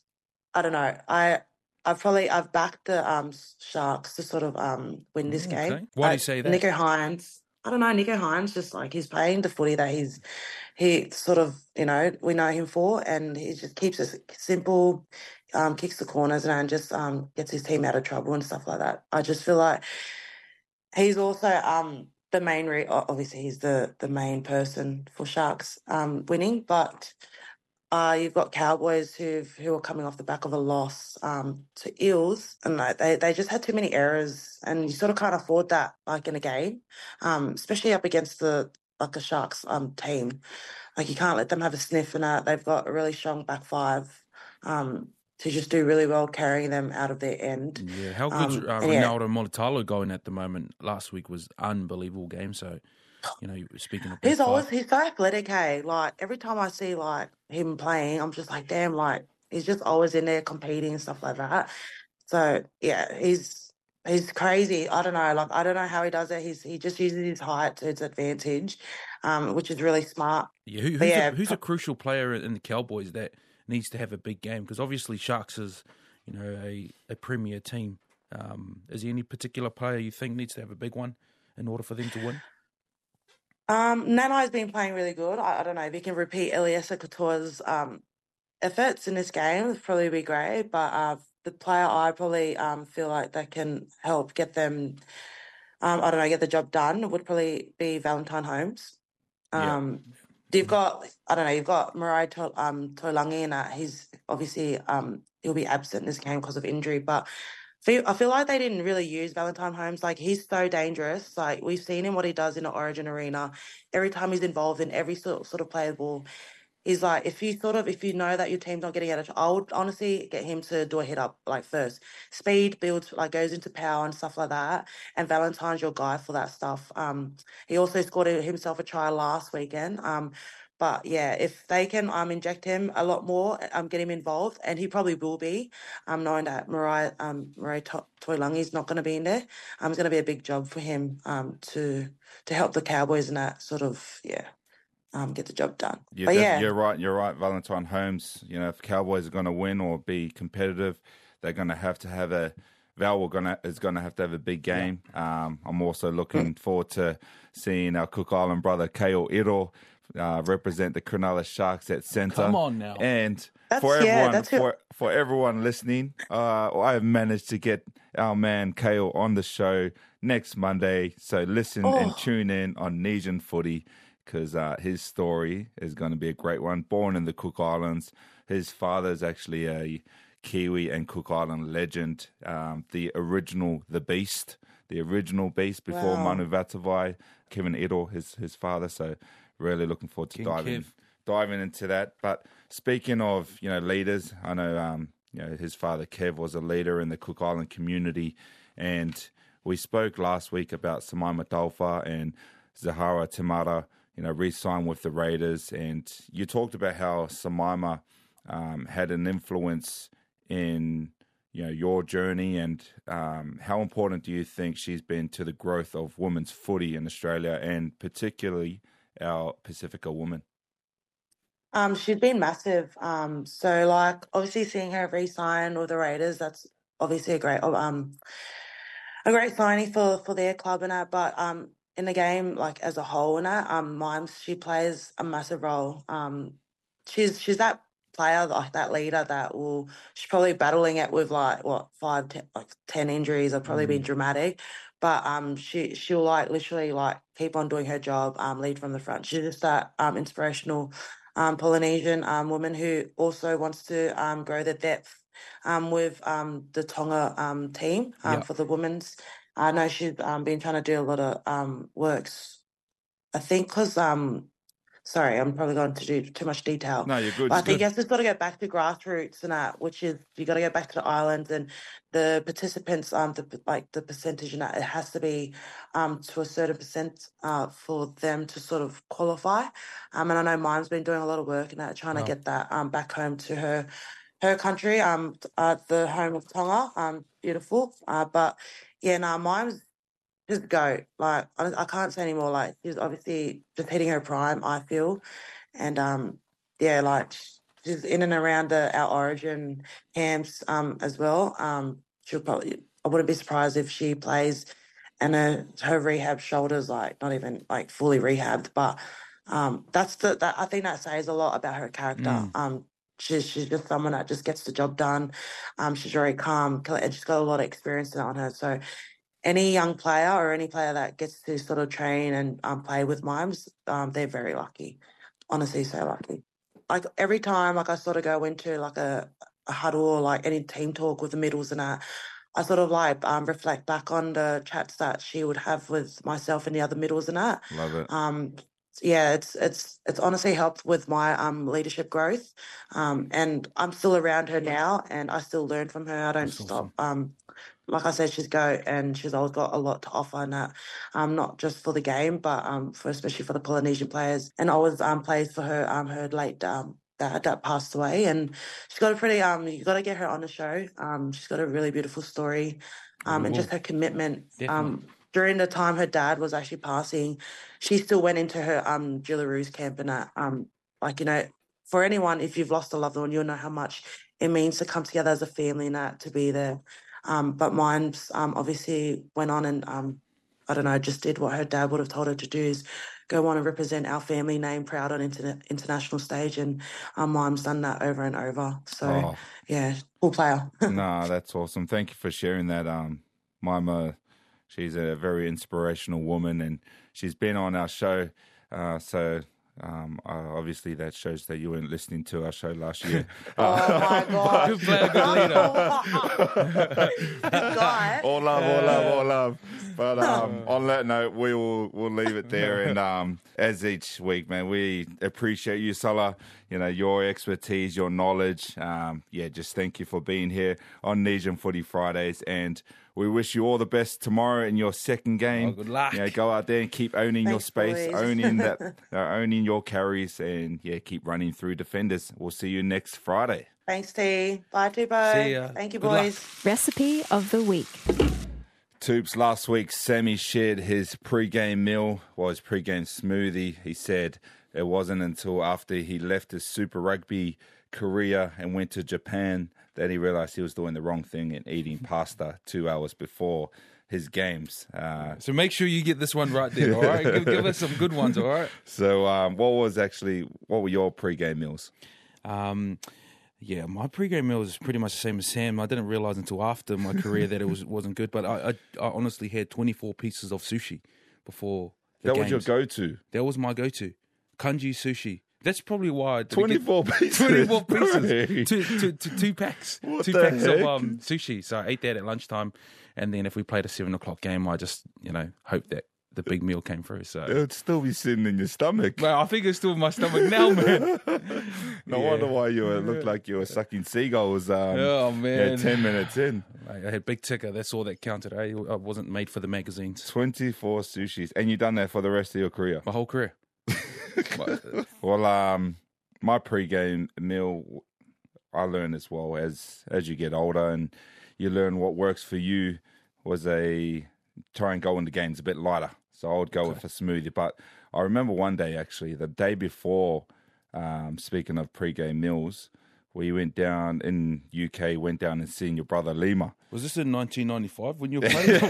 [SPEAKER 8] I don't know. I I've probably I've backed the um Sharks to sort of um win this
[SPEAKER 4] Mm,
[SPEAKER 8] game.
[SPEAKER 4] okay. Why do
[SPEAKER 8] Uh,
[SPEAKER 4] you say that?
[SPEAKER 8] Nico Hines. I don't know. Nico Hines just like he's playing the footy that he's he sort of you know we know him for, and he just keeps it simple, um, kicks the corners and just um gets his team out of trouble and stuff like that. I just feel like he's also um the main re- o- obviously he's the the main person for Sharks um winning, but uh you've got Cowboys who who are coming off the back of a loss um to Eels, and like they they just had too many errors, and you sort of can't afford that like in a game, um especially up against the like a Sharks um team. Like you can't let them have a sniff in that. They've got a really strong back five um to just do really well carrying them out of their end.
[SPEAKER 4] Yeah, how
[SPEAKER 8] Um,
[SPEAKER 4] good's uh,
[SPEAKER 8] and yeah.
[SPEAKER 4] Ronaldo Molitalo going at the moment? Last week was unbelievable game. So, you know, speaking of big
[SPEAKER 8] He's always
[SPEAKER 4] five,
[SPEAKER 8] he's so athletic, hey. Like every time I see like him playing, I'm just like, damn, like he's just always in there competing and stuff like that. So yeah, he's he's crazy. I don't know, like I don't know how he does it. He's he just uses his height to his advantage, um, which is really smart.
[SPEAKER 4] yeah, who,
[SPEAKER 8] But
[SPEAKER 4] who's,
[SPEAKER 8] yeah,
[SPEAKER 4] a, who's a
[SPEAKER 8] pro-
[SPEAKER 4] crucial player in the Cowboys that needs to have a big game? Because obviously Sharks is, you know, a, a premier team. Um, is there any particular player you think needs to have a big one in order for them to win?
[SPEAKER 8] Um, Nanai's been playing really good. I, I don't know if he can repeat Eliesa Couture's um efforts in this game, it'd probably be great. But uh, the player I probably um feel like that can help get them, um, I don't know, get the job done would probably be Valentine Holmes.
[SPEAKER 4] Yeah.
[SPEAKER 8] Um, you've got, I don't know, you've got Marai to, um, Toilangi, and uh, he's obviously um he'll be absent in this game because of injury, but feel, I feel like they didn't really use Valentine Holmes. Like he's so dangerous. Like we've seen him what he does in the Origin arena. Every time he's involved in every sort sort of play ball, he's like, if you sort of, if you know that your team's not getting out of, I would honestly get him to do a hit up like first. Speed builds, like goes into power and stuff like that. And Valentine's your guy for that stuff. Um, he also scored himself a try last weekend. Um, But yeah, if they can um inject him a lot more, um, get him involved, and he probably will be, um, knowing that Mariah um Mariah to- Toilangi is not going to be in there, um, it's going to be a big job for him um to to help the Cowboys and that sort of yeah, um get the job done.
[SPEAKER 3] You're,
[SPEAKER 8] but
[SPEAKER 3] def-
[SPEAKER 8] yeah,
[SPEAKER 3] you're right. You're right. Valentine Holmes. You know, if Cowboys are going to win or be competitive, they're going to have to have a. Val we're gonna is going to have to have a big game. Yeah. Um, I'm also looking mm. forward to seeing our Cook Island brother Kale Iro uh, represent the Cronulla Sharks at centre.
[SPEAKER 4] Come on now.
[SPEAKER 3] And
[SPEAKER 8] that's,
[SPEAKER 3] for
[SPEAKER 8] yeah,
[SPEAKER 3] everyone,
[SPEAKER 8] that's
[SPEAKER 3] for for everyone listening, uh, I have managed to get our man Kale on the show next Monday. So listen oh. and tune in on Nesian Footy because uh, his story is going to be a great one. Born in the Cook Islands, his father is actually a Kiwi and Cook Island legend, um, the original, the Beast, the original Beast before wow. Manu Vatuvei, Kevin Iro, his his father. So really looking forward to King diving Kev. diving into that. But speaking of you know leaders, I know um, you know his father Kev was a leader in the Cook Island community, and we spoke last week about Samaima Taufa and Zahara Temara, you know, re-signed with the Raiders, and you talked about how Samaima um, had an influence in you know your journey, and um, how important do you think she's been to the growth of women's footy in Australia, and particularly our Pacifica women?
[SPEAKER 8] Um, she's been massive. Um, so like obviously seeing her re-sign with the Raiders, that's obviously a great um a great signing for for their club and that. But um in the game like as a whole and that, um Mimes, she plays a massive role. Um, she's she's that player, like that leader that will, she's probably battling it with like what five, ten, like ten injuries. Have probably mm. been dramatic, but um, she she'll like literally like keep on doing her job, um, lead from the front. She's just that um inspirational, um Polynesian um woman who also wants to um grow the depth, um with um the Tonga um team um yep. for the women's. I know she's um been trying to do a lot of um works. I think because um. Sorry, I'm probably going to do too much detail.
[SPEAKER 3] No, you're good.
[SPEAKER 8] But I think
[SPEAKER 3] good.
[SPEAKER 8] yes, it's got to go back to grassroots and that, which is you got to go back to the islands and the participants. Um, the like the percentage and that it has to be, um, to a certain percent, uh, for them to sort of qualify. Um, and I know Mime's been doing a lot of work in that, trying oh. to get that um back home to her, her country. Um, uh, the home of Tonga. Um, beautiful. Uh, but yeah, no, Mime's. Just go. Like, I, I can't say anymore. Like, she's obviously just hitting her prime, I feel. And, um, yeah, like, she's in and around the our Origin camps um, as well. Um, she'll probably, I wouldn't be surprised if she plays and her, her rehab shoulders, like, not even, like, fully rehabbed. But um, that's the, that, I think that says a lot about her character. Mm. Um, she's, she's just someone that just gets the job done. Um, she's very calm, and she's got a lot of experience on her. So, any young player or any player that gets to sort of train and um, play with Mimes, um, they're very lucky. Honestly, so lucky. Like every time, like I sort of go into like a, a huddle or like any team talk with the middles and that, I sort of like um, reflect back on the chats that she would have with myself and the other middles and that.
[SPEAKER 3] Love it.
[SPEAKER 8] Um, yeah, it's it's it's honestly helped with my um leadership growth. Um, and I'm still around her now, and I still learn from her. I don't That's stop. Awesome. Um. Like I said, she's go and she's always got a lot to offer in that, um, not just for the game, but um, for especially for the Polynesian players. And always um plays for her um her late um dad that passed away, and she's got a pretty um you got to get her on the show. Um, she's got a really beautiful story, um, and just her commitment. Definitely. Um, during the time her dad was actually passing, she still went into her um Jillaroos camp and that um like you know for anyone if you've lost a loved one, you'll know how much it means to come together as a family and that to be there. Um, but Mimes um, obviously went on and, um, I don't know, just did what her dad would have told her to do is go on and represent our family name proud on internet, international stage. And um, Mimes done that over and over. So, oh. yeah, cool player.
[SPEAKER 3] No, that's awesome. Thank you for sharing that. Um, Mima, she's a very inspirational woman and she's been on our show. Uh, so... Um, uh, obviously, that shows that you weren't listening to our show last year.
[SPEAKER 8] Oh my God!
[SPEAKER 4] Good player, good leader.
[SPEAKER 8] Good guy.
[SPEAKER 3] All love, all love, all love. But um, on that note, we will we'll leave it there. And um, as each week, man, we appreciate you, Salah. You know, your expertise, your knowledge. Um, yeah, just thank you for being here on Nesian Footy Fridays. And we wish you all the best tomorrow in your second game.
[SPEAKER 4] Oh, good luck.
[SPEAKER 3] Yeah, go out there and keep owning your
[SPEAKER 8] Thanks,
[SPEAKER 3] space,
[SPEAKER 8] boys.
[SPEAKER 3] owning that, uh, owning your carries, and yeah, keep running through defenders. We'll see you next Friday.
[SPEAKER 8] Thanks, T. Bye, Tubo.
[SPEAKER 4] See ya.
[SPEAKER 8] Thank you,
[SPEAKER 4] Good luck.
[SPEAKER 8] boys.
[SPEAKER 7] Recipe of the week.
[SPEAKER 3] Toops, last week, Sammy shared his pre-game meal, well, his pre-game smoothie. He said it wasn't until after he left his Super Rugby career and went to Japan that he realised he was doing the wrong thing and eating pasta two hours before his games. Uh,
[SPEAKER 4] So make sure you get this one right there, all right? Give, give us some good ones, all right?
[SPEAKER 3] so um, what was actually, what were your pre-game meals?
[SPEAKER 4] Um, yeah, my pre-game meal was pretty much the same as Sam. I didn't realise until after my career that it was, wasn't good, but I, I, I honestly had twenty-four pieces of sushi before the
[SPEAKER 3] That
[SPEAKER 4] games.
[SPEAKER 3] was your go-to?
[SPEAKER 4] That was my go-to. Kanji sushi. That's probably why I didn't
[SPEAKER 3] twenty-four
[SPEAKER 4] get,
[SPEAKER 3] pieces?
[SPEAKER 4] twenty-four
[SPEAKER 3] Bro.
[SPEAKER 4] pieces. two, two, two, two packs.
[SPEAKER 3] What
[SPEAKER 4] two
[SPEAKER 3] the
[SPEAKER 4] packs
[SPEAKER 3] heck?
[SPEAKER 4] of um, sushi. So I ate that at lunchtime. And then if we played a seven o'clock game, I just, you know, hope that the big meal came through. So,
[SPEAKER 3] It would still be sitting in your stomach.
[SPEAKER 4] well, I think it's still in my stomach now, man.
[SPEAKER 3] No
[SPEAKER 4] Yeah.
[SPEAKER 3] wonder why you were, looked like you were sucking seagulls um,
[SPEAKER 4] Oh,
[SPEAKER 3] yeah,
[SPEAKER 4] man.
[SPEAKER 3] ten minutes in.
[SPEAKER 4] I had big ticker. That's all that counted. Eh? I wasn't made for the magazines.
[SPEAKER 3] twenty-four sushis. And you've done that for the rest of your career?
[SPEAKER 4] My whole career.
[SPEAKER 3] Well, um, my pre-game meal, I learned as well as as you get older and you learn what works for you, was a try and go into games a bit lighter. So I would go with a smoothie. But I remember one day, actually, the day before, um, speaking of pre-game meals, we went down in U K, went down and seen your brother Lima.
[SPEAKER 4] Was this in nineteen ninety-five when you were playing?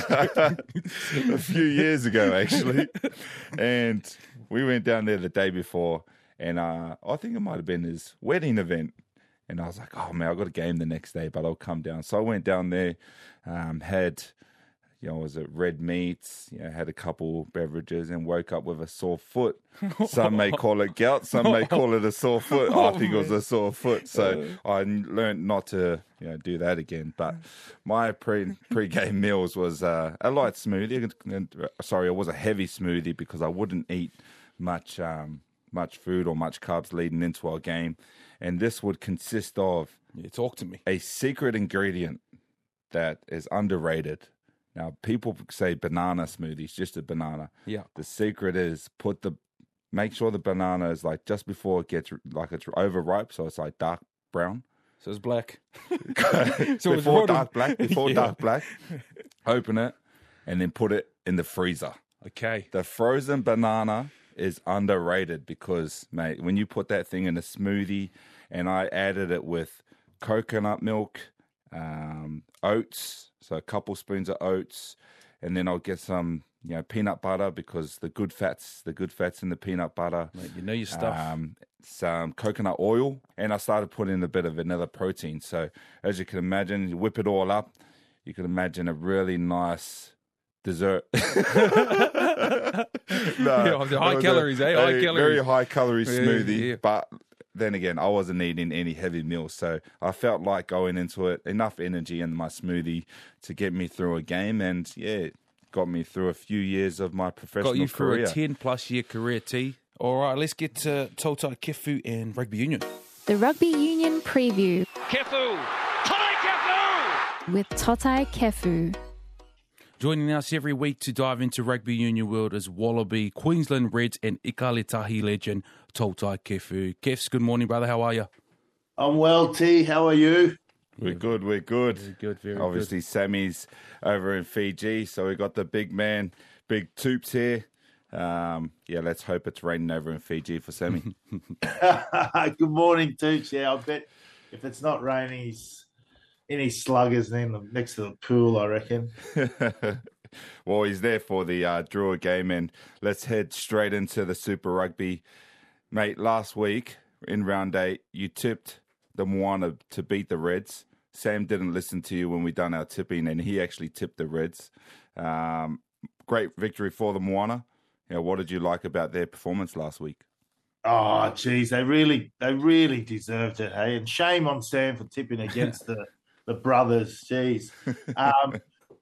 [SPEAKER 3] A few years ago, actually. And we went down there the day before, and uh, I think it might have been his wedding event. And I was like, oh, man, I've got a game the next day, but I'll come down. So I went down there, um, had, you know, was it red meats, you know, had a couple beverages and woke up with a sore foot. Some may call it gout, some may call it a sore foot. I think it was a sore foot. So I learned not to, you know, do that again. But my pre pre-game meals was uh, a light smoothie. Sorry, it was a heavy smoothie because I wouldn't eat much um, much food or much carbs leading into our game. And this would consist of
[SPEAKER 4] Yeah, talk to me.
[SPEAKER 3] a secret ingredient that is underrated. Now, people say banana smoothies, just a banana.
[SPEAKER 4] Yeah.
[SPEAKER 3] The secret is put the, make sure the banana is like just before it gets like it's overripe, so it's like dark brown.
[SPEAKER 4] So it's black.
[SPEAKER 3] So
[SPEAKER 4] it's
[SPEAKER 3] before
[SPEAKER 4] rotten.
[SPEAKER 3] dark black, before
[SPEAKER 4] Yeah.
[SPEAKER 3] dark black, open it and then put it in the freezer.
[SPEAKER 4] Okay.
[SPEAKER 3] The frozen banana is underrated because, mate, when you put that thing in a smoothie, and I added it with coconut milk, um, oats, so a couple spoons of oats, and then I'll get some, you know, peanut butter because the good fats, the good fats in the peanut butter.
[SPEAKER 4] Mate, you know your stuff.
[SPEAKER 3] Um, some coconut oil, and I started putting in a bit of vanilla protein. So as you can imagine, you whip it all up. You can imagine a really nice dessert. No,
[SPEAKER 4] Yeah, the high
[SPEAKER 3] it was
[SPEAKER 4] calories,
[SPEAKER 3] a,
[SPEAKER 4] eh? High
[SPEAKER 3] a
[SPEAKER 4] calories.
[SPEAKER 3] Very high calorie
[SPEAKER 4] Yeah,
[SPEAKER 3] smoothie.
[SPEAKER 4] yeah.
[SPEAKER 3] But then again, I wasn't eating any heavy meals, so I felt like going into it enough energy in my smoothie to get me through a game, and yeah, it got me through a few years of my professional
[SPEAKER 4] Got you through
[SPEAKER 3] career.
[SPEAKER 4] a ten plus year career, T. All right, let's get to Tautai Kefu and Rugby Union.
[SPEAKER 7] The Rugby Union Preview
[SPEAKER 6] Kefu! Tautai Kefu!
[SPEAKER 7] with Tautai Kefu.
[SPEAKER 4] Joining us every week to dive into rugby union world is Wallaby, Queensland Reds and Ikaletahi legend Tautai Kefu. Kefs, good morning, brother. How are you?
[SPEAKER 9] I'm well, T. How are you?
[SPEAKER 3] We're good, we're good.
[SPEAKER 4] Very good, very
[SPEAKER 3] Obviously, Sammy's over in Fiji, so we got the big man, Big Toops here. Um, yeah, let's hope it's raining over in Fiji for Sammy.
[SPEAKER 9] Good morning, Tooch. Yeah, I bet if it's not raining, he's in his sluggers and in the, next to the pool, I reckon.
[SPEAKER 3] Well, he's there for the uh, Drua game, and let's head straight into the Super Rugby. Mate, last week in round eight, you tipped the Moana to beat the Reds. Sam didn't listen to you when we done our tipping, and he actually tipped the Reds. Um, great victory for the Moana. You know, what did you like about their performance last week?
[SPEAKER 9] Oh, geez, they really, they really deserved it, hey? And shame on Sam for tipping against the, the brothers. Jeez. Um,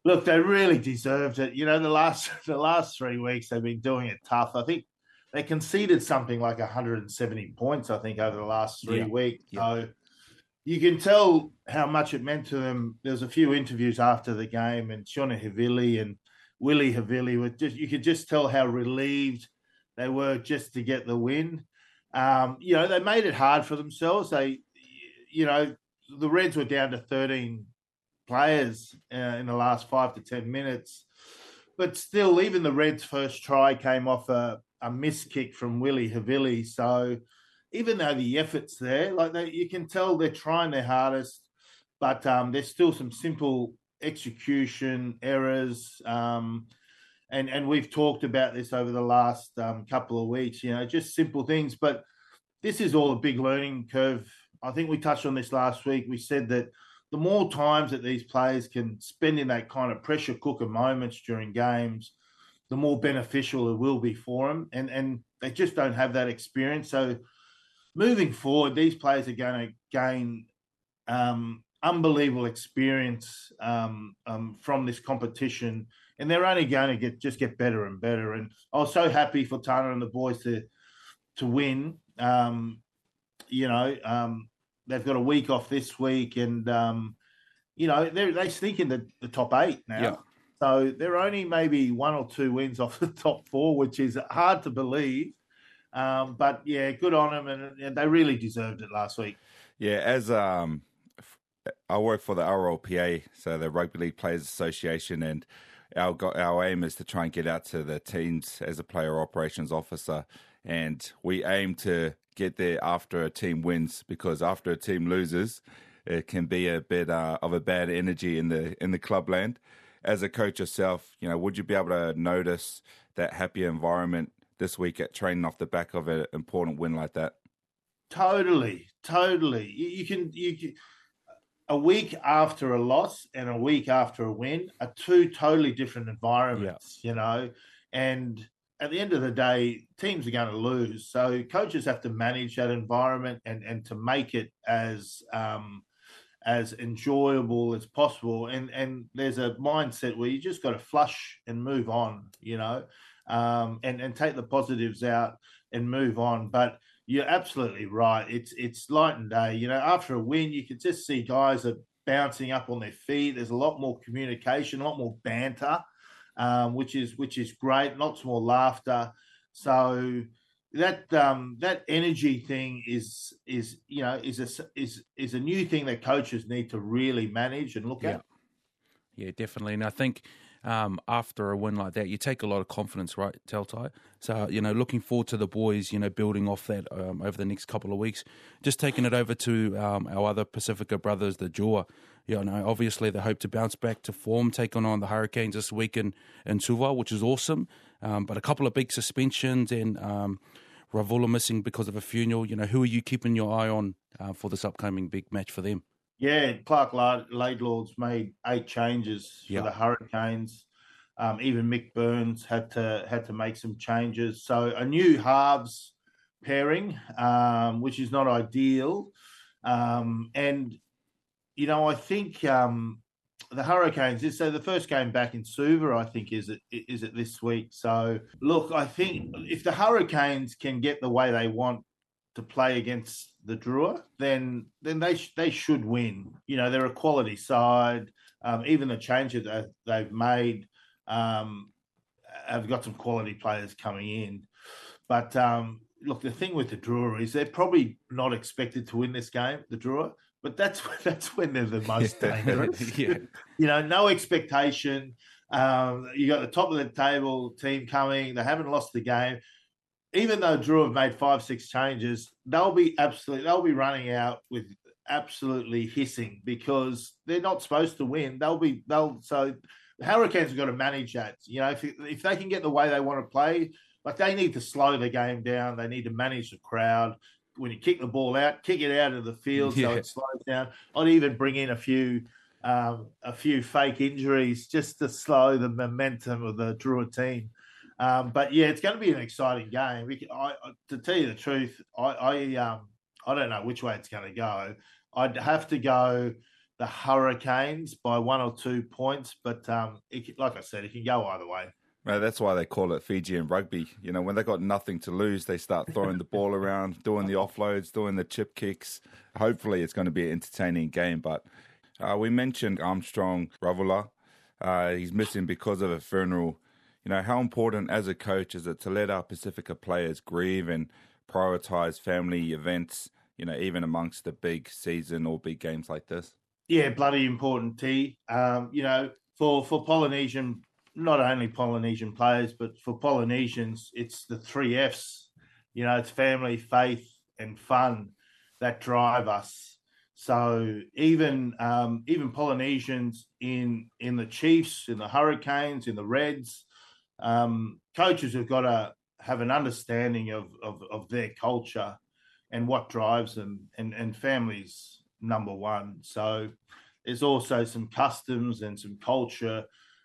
[SPEAKER 9] Look, they really deserved it. You know, the last the last three weeks they've been doing it tough. I think they conceded something like one hundred seventy points, I think, over the last three
[SPEAKER 4] Yeah.
[SPEAKER 9] weeks.
[SPEAKER 4] Yeah.
[SPEAKER 9] So you can tell how much it meant to them. There's a few interviews after the game, and Shona Havili and Willie Havili were just, you could just tell how relieved they were just to get the win. Um, you know, they made it hard for themselves. They, you know, the Reds were down to thirteen players uh, in the last five to ten minutes. But still, even the Reds' first try came off a, a miss kick from Willie Havili. So even though the effort's there, like they, you can tell they're trying their hardest, but um, there's still some simple execution errors. Um, and, and we've talked about this over the last um, couple of weeks, you know, just simple things. But this is all a big learning curve. I think we touched on this last week. We said that the more times that these players can spend in that kind of pressure cooker moments during games, the more beneficial it will be for them. And, and they just don't have that experience. So moving forward, these players are going to gain um, unbelievable experience um, um, from this competition. And they're only going to get just get better and better. And I was so happy for Tana and the boys to, to win. Um, you know, um, they've got a week off this week, and um, you know they they sneak in the, the top eight now.
[SPEAKER 4] Yeah.
[SPEAKER 9] So they're only maybe one or two wins off the top four, which is hard to believe. Um, but yeah, good on them, and, and they really deserved it last week.
[SPEAKER 3] Yeah, as um, I work for the R L P A, so the Rugby League Players Association, and our our aim is to try and get out to the teams as a player operations officer, and we aim to get there after a team wins, because after a team loses, it can be a bit uh, of a bad energy in the in the clubland. As a coach yourself, you know, would you be able to notice that happier environment this week at training off the back of an important win like that?
[SPEAKER 9] Totally, totally. You, you can you can, a week after a loss and a week after a win are two totally different environments, yeah. you know, and at the end of the day, teams are going to lose. So coaches have to manage that environment and, and to make it as um, as enjoyable as possible. And and there's a mindset where you just got to flush and move on, you know, um, and, and take the positives out and move on. But you're absolutely right. It's it's light and day. You know, after a win, you can just see guys are bouncing up on their feet. There's a lot more communication, a lot more banter. Um, which is which is great, lots more laughter. So that um, that energy thing is is you know is a is is a new thing that coaches need to really manage and look
[SPEAKER 4] yeah.
[SPEAKER 9] at.
[SPEAKER 4] Yeah, definitely. And I think um, after a win like that, you take a lot of confidence, right, Teltai? So, you know, looking forward to the boys, you know, building off that um, over the next couple of weeks. Just taking it over to um, our other Pacifica brothers, the Jaw. You know, obviously they hope to bounce back to form, taking on the Hurricanes this week in, in Suva, which is awesome. Um, but a couple of big suspensions and um, Ravula missing because of a funeral. You know, who are you keeping your eye on uh, for this upcoming big match for them?
[SPEAKER 9] Yeah, Clark Laidlaw's made eight changes for
[SPEAKER 4] yeah.
[SPEAKER 9] the Hurricanes. Um, even Mick Burns had to had to make some changes. So a new halves pairing, um, which is not ideal. Um, and You know, I think um, the Hurricanes, so the first game back in Suva, I think, is it is it this week. So, look, I think if the Hurricanes can get the way they want to play against the Drua, then then they sh- they should win. You know, they're a quality side. Um, even the changes that they've made um, have got some quality players coming in. But, um, look, the thing with the Drua is they're probably not expected to win this game, the Drua. But that's that's when they're the most dangerous.
[SPEAKER 4] yeah.
[SPEAKER 9] You know, no expectation. Um, you got the top of the table team coming. They haven't lost the game. Even though Drew have made five, six changes, they'll be absolutely they'll be running out with absolutely hissing because they're not supposed to win. They'll be they'll so the Hurricanes have got to manage that. You know, if if they can get the way they want to play, like they need to slow the game down. They need to manage the crowd. When you kick the ball out, kick it out of the field
[SPEAKER 4] yeah.
[SPEAKER 9] so it slows down. I'd even bring in a few um, a few fake injuries just to slow the momentum of the Drua team. Um, but yeah, it's going to be an exciting game. We can, I, to tell you the truth, I I, um, I don't know which way it's going to go. I'd have to go the Hurricanes by one or two points, but um, it, like I said, it can go either way.
[SPEAKER 3] Well, that's why they call it Fijian rugby. You know, when they got nothing to lose, they start throwing the ball around, doing the offloads, doing the chip kicks. Hopefully it's going to be an entertaining game. But uh, we mentioned Armstrong Ravula. Uh, he's missing because of a funeral. You know, how important as a coach is it to let our Pacifica players grieve and prioritise family events, you know, even amongst the big season or big games like this?
[SPEAKER 9] Yeah, bloody important, T. Um, you know, for, for Polynesian, not only Polynesian players, but for Polynesians, it's the three Fs. You know, it's family, faith, and fun that drive us. So even um, even Polynesians in in the Chiefs, in the Hurricanes, in the Reds, um, coaches have got to have an understanding of, of, of their culture and what drives them, and, and families number one. So there's also some customs and some culture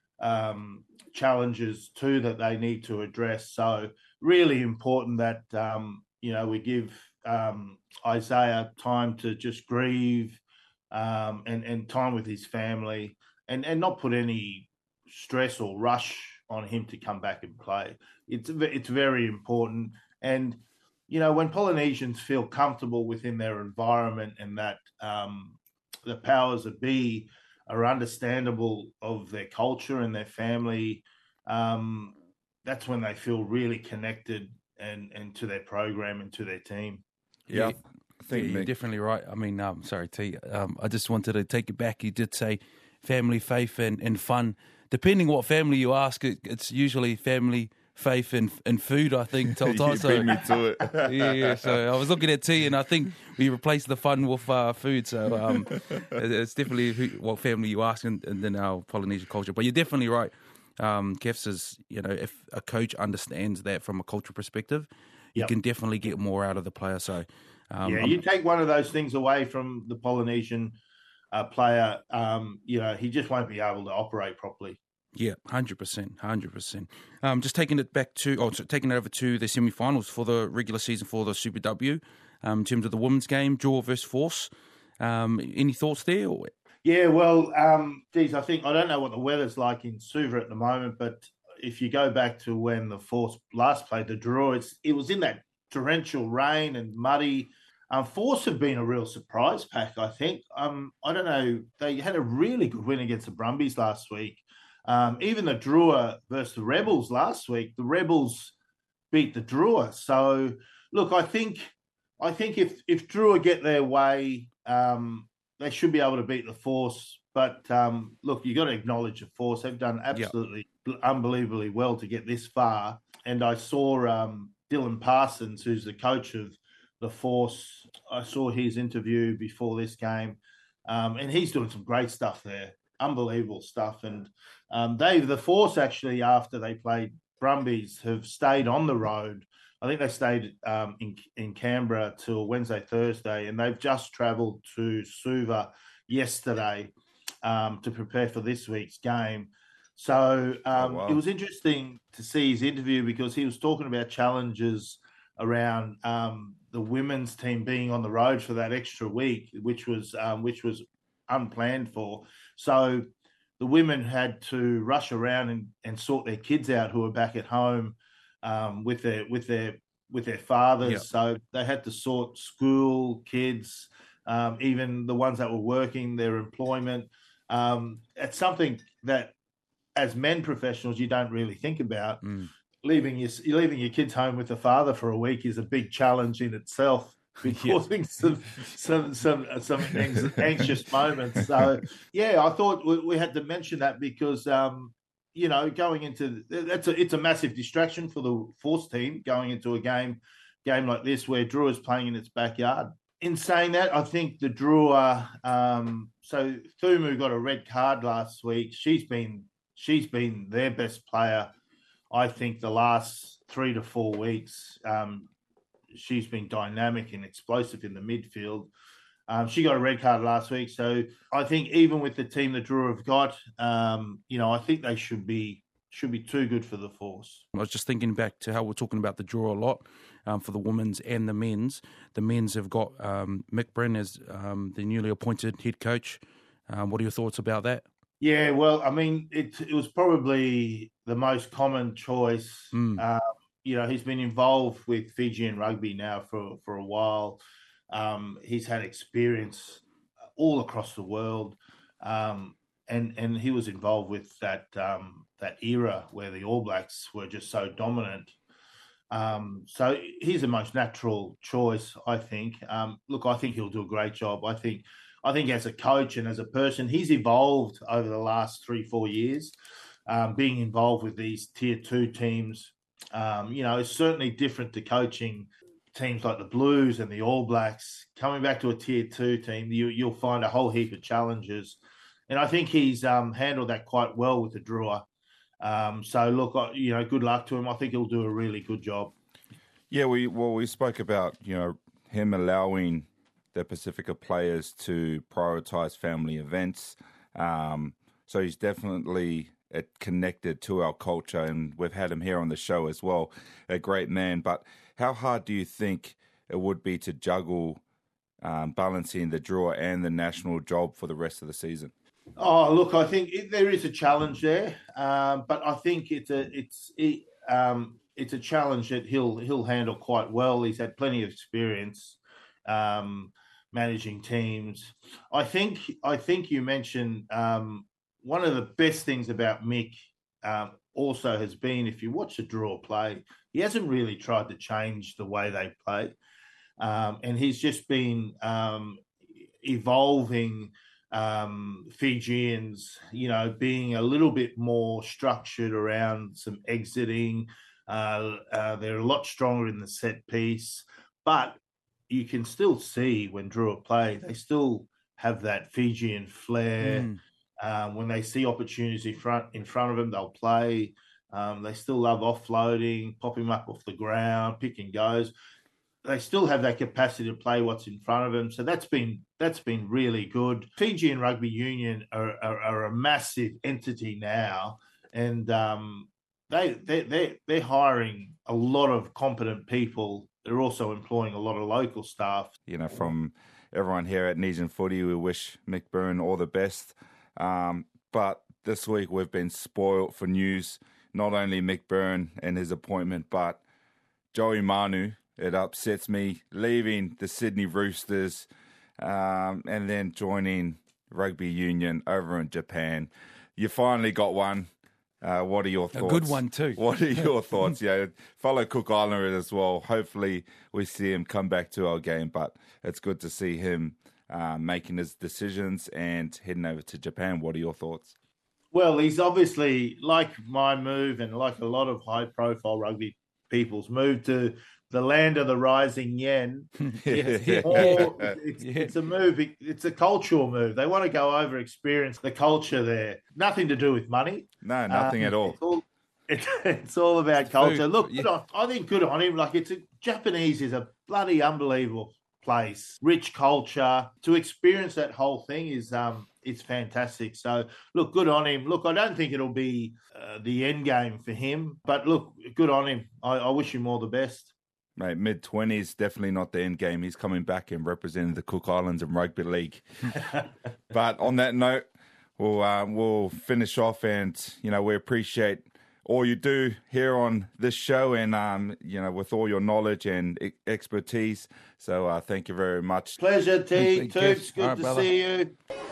[SPEAKER 9] um, challenges too that they need to address. So really important that, um, you know, we give um, Isaiah time to just grieve um, and, and time with his family, and, and not put any stress or rush on him to come back and play. It's, it's very important. And, you know, when Polynesians feel comfortable within their environment and that um, the powers that be are understandable of their culture and their family, um, that's when they feel really connected and, and to their program and to their team.
[SPEAKER 3] Yeah,
[SPEAKER 4] Yeah,
[SPEAKER 3] I think
[SPEAKER 4] yeah, you're
[SPEAKER 3] Mick-
[SPEAKER 4] definitely right. I mean, um, sorry, T. Um, I just wanted to take it back. You did say family, faith, and, and fun. Depending what family you ask, it, it's usually family, faith, and and food, I think.
[SPEAKER 3] you beat me to it.
[SPEAKER 4] yeah, yeah. So I was looking at T, and I think we replaced the fun with uh, food. So um, it's definitely who, what family you ask, and, and then our Polynesian culture. But you're definitely right. Um, Kev says, you know, if a coach understands that from a cultural perspective, you
[SPEAKER 9] Yep.
[SPEAKER 4] can definitely get more out of the player. So um,
[SPEAKER 9] yeah,
[SPEAKER 4] I'm-
[SPEAKER 9] you take one of those things away from the Polynesian uh, player, um, you know, he just won't be able to operate properly.
[SPEAKER 4] Yeah, hundred percent, hundred percent. Um, just taking it back to, oh, so taking it over to the semi-finals for the regular season for the Super W. Um, in terms of the women's game, Draw versus Force. Um, any thoughts there? Or...
[SPEAKER 9] Yeah, well, um, geez, I think I don't know what the weather's like in Suva at the moment, but if you go back to when the Force last played the Draw, it's it was in that torrential rain and muddy. Um, Force have been a real surprise pack, I think. Um, I don't know, they had a really good win against the Brumbies last week. Um, even the Drua versus the Rebels last week, the Rebels beat the Drua. So, look, I think I think if if Drua get their way, um, they should be able to beat the Force. But um, look, you got to acknowledge the Force. They've done absolutely yep. unbelievably well to get this far. And I saw um, Dylan Parsons, who's the coach of the Force. I saw his interview before this game, um, and he's doing some great stuff there. Unbelievable stuff. And um, they, the Force, actually, after they played Brumbies, have stayed on the road. I think they stayed um, in in Canberra till Wednesday, Thursday, and they've just travelled to Suva yesterday um, to prepare for this week's game. So um,
[SPEAKER 3] oh, wow.
[SPEAKER 9] It was interesting to see his interview because he was talking about challenges around um, the women's team being on the road for that extra week, which was um, which was unplanned for. So the women had to rush around and, and sort their kids out who were back at home um, with their with their with their fathers.
[SPEAKER 4] Yep.
[SPEAKER 9] So they had to sort school, kids, um, even the ones that were working, their employment. Um, it's something that, as men professionals, you don't really think about.
[SPEAKER 4] Mm.
[SPEAKER 9] Leaving your leaving your kids home with the father for a week is a big challenge in itself, causing some some some some anxious moments. So yeah, I thought we had to mention that because um, you know, going into that's a it's a massive distraction for the Force team going into a game game like this where Drua is playing in its backyard. In saying that, I think the Drua, um, so Thumu got a red card last week. She's been she's been their best player, I think, the last three to four weeks. Um, she's been dynamic and explosive in the midfield. Um, she got a red card last week. So I think even with the team the Drua have got, um, you know, I think they should be should be too good for the Force.
[SPEAKER 4] I was just thinking back to how we're talking about the Draw a lot um, for the women's and the men's. The men's have got um, Mick Brenn as um, the newly appointed head coach. Um, what are your thoughts about that?
[SPEAKER 9] Yeah, well, I mean, it it was probably the most common choice.
[SPEAKER 4] Mm.
[SPEAKER 9] Uh, you know, he's been involved with Fijian rugby now for, for a while. Um, he's had experience all across the world. Um, and and he was involved with that um, that era where the All Blacks were just so dominant. Um, so he's the most natural choice, I think. Um, look, I think he'll do a great job. I think, I think as a coach and as a person, he's evolved over the last three, four years. Um, being involved with these tier two teams, um, you know, it's certainly different to coaching teams like the Blues and the All Blacks. Coming back to a tier two team, you, you'll find a whole heap of challenges. And I think he's um, handled that quite well with the Drua. Um, so, look, you know, good luck to him. I think he'll do a really good job.
[SPEAKER 3] Yeah, we well, we spoke about, you know, him allowing the Pacifica players to prioritise family events. Um, so he's definitely connected to our culture, and we've had him here on the show as well. A great man. But how hard do you think it would be to juggle um, balancing the Drua and the national job for the rest of the season?
[SPEAKER 9] Oh, look, I think it, there is a challenge there, um, but I think it's a it's it, um, it's a challenge that he'll he'll handle quite well. He's had plenty of experience um, managing teams. I think I think you mentioned um, one of the best things about Mick um, also has been, if you watch the Drua play, he hasn't really tried to change the way they play, um, and he's just been um, evolving. Um, Fijians, you know, being a little bit more structured around some exiting. Uh, uh, they're a lot stronger in the set piece, but you can still see when Drua play, they still have that Fijian flair.
[SPEAKER 4] Mm.
[SPEAKER 9] Um, when they see opportunities in front in front of them, they'll play. Um, they still love offloading, popping up off the ground, pick and goes. They still have that capacity to play what's in front of them. So that's been that's been really good. Fijian Rugby Union are, are, are a massive entity now, and um, they they they they're hiring a lot of competent people. They're also employing a lot of local staff.
[SPEAKER 3] You know, from everyone here at Nesian Footy, we wish Mick Byrne all the best. Um, but this week we've been spoilt for news. Not only Mick Byrne and his appointment, but Joey Manu. It upsets me, leaving the Sydney Roosters um, and then joining rugby union over in Japan. You finally got one. Uh, what are your thoughts?
[SPEAKER 4] A good one too.
[SPEAKER 3] What are your thoughts? Yeah, fellow Cook Islander as well. Hopefully we see him come back to our game, but it's good to see him uh, making his decisions and heading over to Japan. What are your thoughts?
[SPEAKER 9] Well, he's obviously, like my move and like a lot of high-profile rugby people's move to the land of the rising yen. It's,
[SPEAKER 4] yeah.
[SPEAKER 9] all, it's,
[SPEAKER 4] Yeah.
[SPEAKER 9] it's a move. It's a cultural move. They want to go over, experience the culture there. Nothing to do with money.
[SPEAKER 3] No, nothing
[SPEAKER 9] Um,
[SPEAKER 3] at all.
[SPEAKER 9] It's all, it, it's all about culture.
[SPEAKER 4] food.
[SPEAKER 9] Look,
[SPEAKER 4] Yeah.
[SPEAKER 9] good on, I think good on him. Like, it's a Japanese is a bloody unbelievable place, rich culture. To experience that whole thing is um, it's fantastic. So, look, good on him. Look, I don't think it'll be uh, the end game for him, but look, good on him. I, I wish him all the best.
[SPEAKER 3] Mate, mid-twenties, definitely not the end game. He's coming back and representing the Cook Islands in rugby league. But on that note, we'll, uh, we'll finish off, and, you know, we appreciate all you do here on this show and, um, you know, with all your knowledge and e- expertise. So uh, thank you very much.
[SPEAKER 9] Pleasure, T.
[SPEAKER 4] Thank you.
[SPEAKER 9] Toots, good
[SPEAKER 4] All right,
[SPEAKER 9] to
[SPEAKER 4] brother.
[SPEAKER 9] see you.